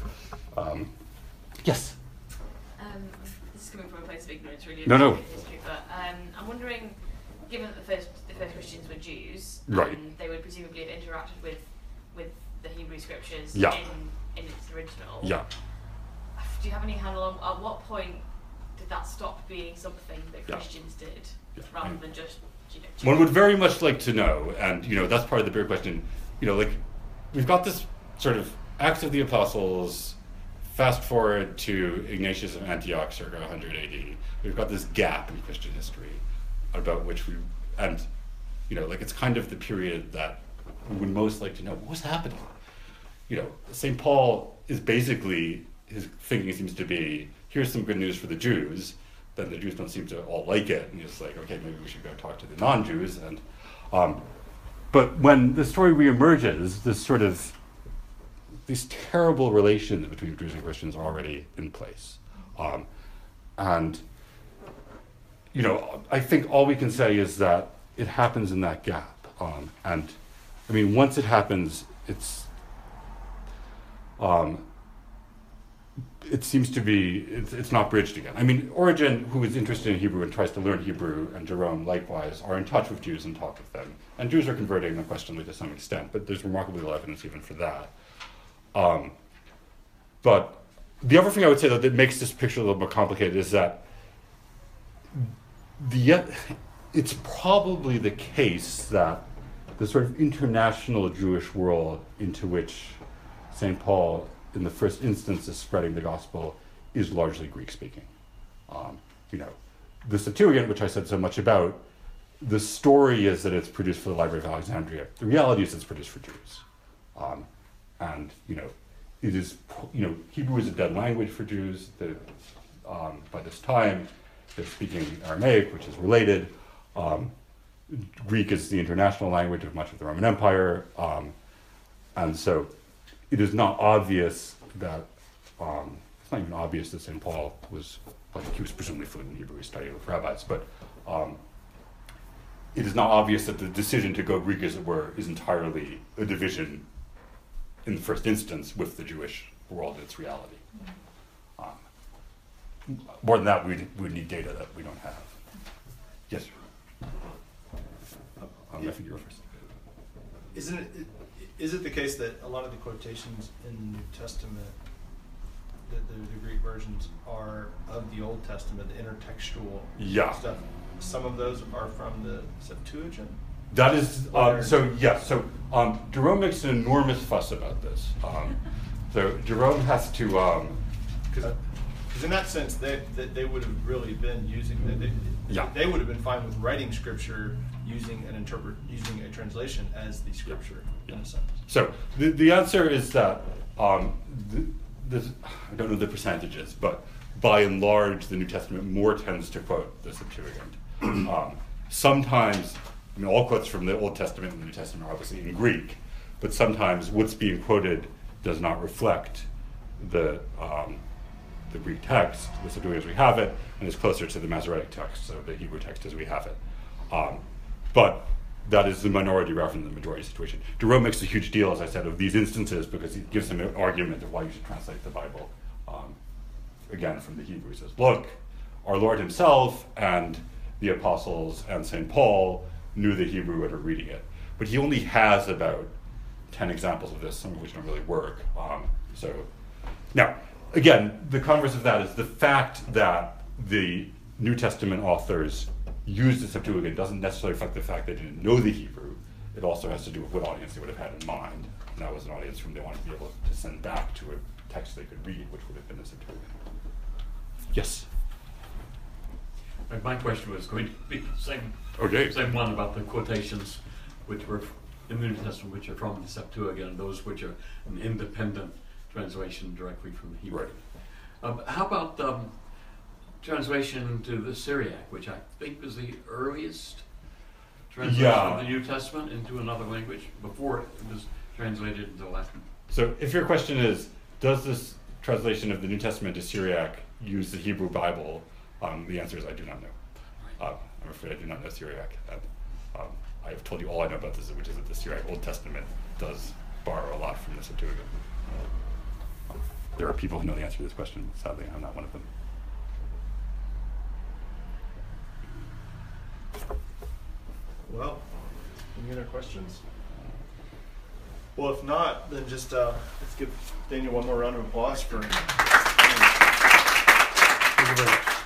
Yes? This is coming from a place of ignorance, really. No. History, but I'm wondering, given that the first Christians were Jews, right, they would presumably have interacted with the Hebrew scriptures yeah, in its original. Yeah. Do you have any handle on at what point did that stop being something that Christians did, rather than just, one would very much like to know, and that's part of the bigger question. We've got this sort of Acts of the Apostles. Fast forward to Ignatius of Antioch, circa 100 AD. We've got this gap in Christian history about which it's kind of the period that we would most like to know what was happening. St. Paul is basically, his thinking seems to be, here's some good news for the Jews, then the Jews don't seem to all like it, and he's like, okay, maybe we should go talk to the non-Jews. And but when the story reemerges, these terrible relations between Jews and Christians are already in place. And I think all we can say is that it happens in that gap. And I mean, once it happens, it seems to be, it's not bridged again. I mean, Origen, who is interested in Hebrew and tries to learn Hebrew, and Jerome likewise, are in touch with Jews and talk with them. And Jews are converting, unquestionably, to some extent, but there's remarkably little evidence even for that. But the other thing I would say that makes this picture a little more complicated is that it's probably the case that the sort of international Jewish world into which St. Paul, in the first instance, is spreading the gospel is largely Greek-speaking. The Septuagint, which I said so much about, the story is that it's produced for the Library of Alexandria. The reality is it's produced for Jews. And it is, Hebrew is a dead language for Jews by this time. they're speaking Aramaic, which is related. Greek is the international language of much of the Roman Empire, and so it is not obvious that it's not even obvious that St. Paul was, like, he was presumably fluent in Hebrew, he studied with rabbis, but it is not obvious that the decision to go Greek, as it were, is entirely a division in the first instance with the Jewish world and its reality. More than that, we'd need data that we don't have. Yes? I think you were first. Is it the case that a lot of the quotations in the New Testament, the Greek versions, are of the Old Testament, the intertextual stuff? Some of those are from the Septuagint? That is, Jerome makes an enormous fuss about this. So Jerome has to... Because in that sense, they would have really been using... They would have been fine with writing Scripture using a translation as the Scripture, in a sense. So the answer is that, I don't know the percentages, but by and large, the New Testament more tends to quote the Septuagint. Sometimes, I mean, all quotes from the Old Testament and the New Testament are obviously in Greek, but sometimes what's being quoted does not reflect the Greek text, the Septuagint as we have it, and is closer to the Masoretic text, so the Hebrew text as we have it. But that is the minority rather than the majority situation. Jerome makes a huge deal, as I said, of these instances because he gives them an argument of why you should translate the Bible, again, from the Hebrew. He says, look, our Lord himself and the apostles and St. Paul knew the Hebrew and were reading it. But he only has about 10 examples of this, some of which don't really work. Now, again, the converse of that is the fact that the New Testament authors used the Septuagint doesn't necessarily reflect the fact they didn't know the Hebrew. It also has to do with what audience they would have had in mind. And that was an audience whom they wanted to be able to send back to a text they could read, which would have been the Septuagint. Yes? My question was going to be the same, Okay. Same one about the quotations which were in the New Testament, which are from the Septuagint, and those which are an independent translation directly from the Hebrew. Right. How about translation into the Syriac, which I think was the earliest translation of the New Testament into another language before it was translated into Latin? So if your question is, does this translation of the New Testament to Syriac use the Hebrew Bible? The answer is I do not know. I'm afraid I do not know Syriac. I have told you all I know about this, which is that the Syriac Old Testament does borrow a lot from the Septuagint. There are people who know the answer to this question. Sadly, I'm not one of them. Well, any other questions? Well, if not, then just let's give Daniel one more round of applause for... Thank you very much.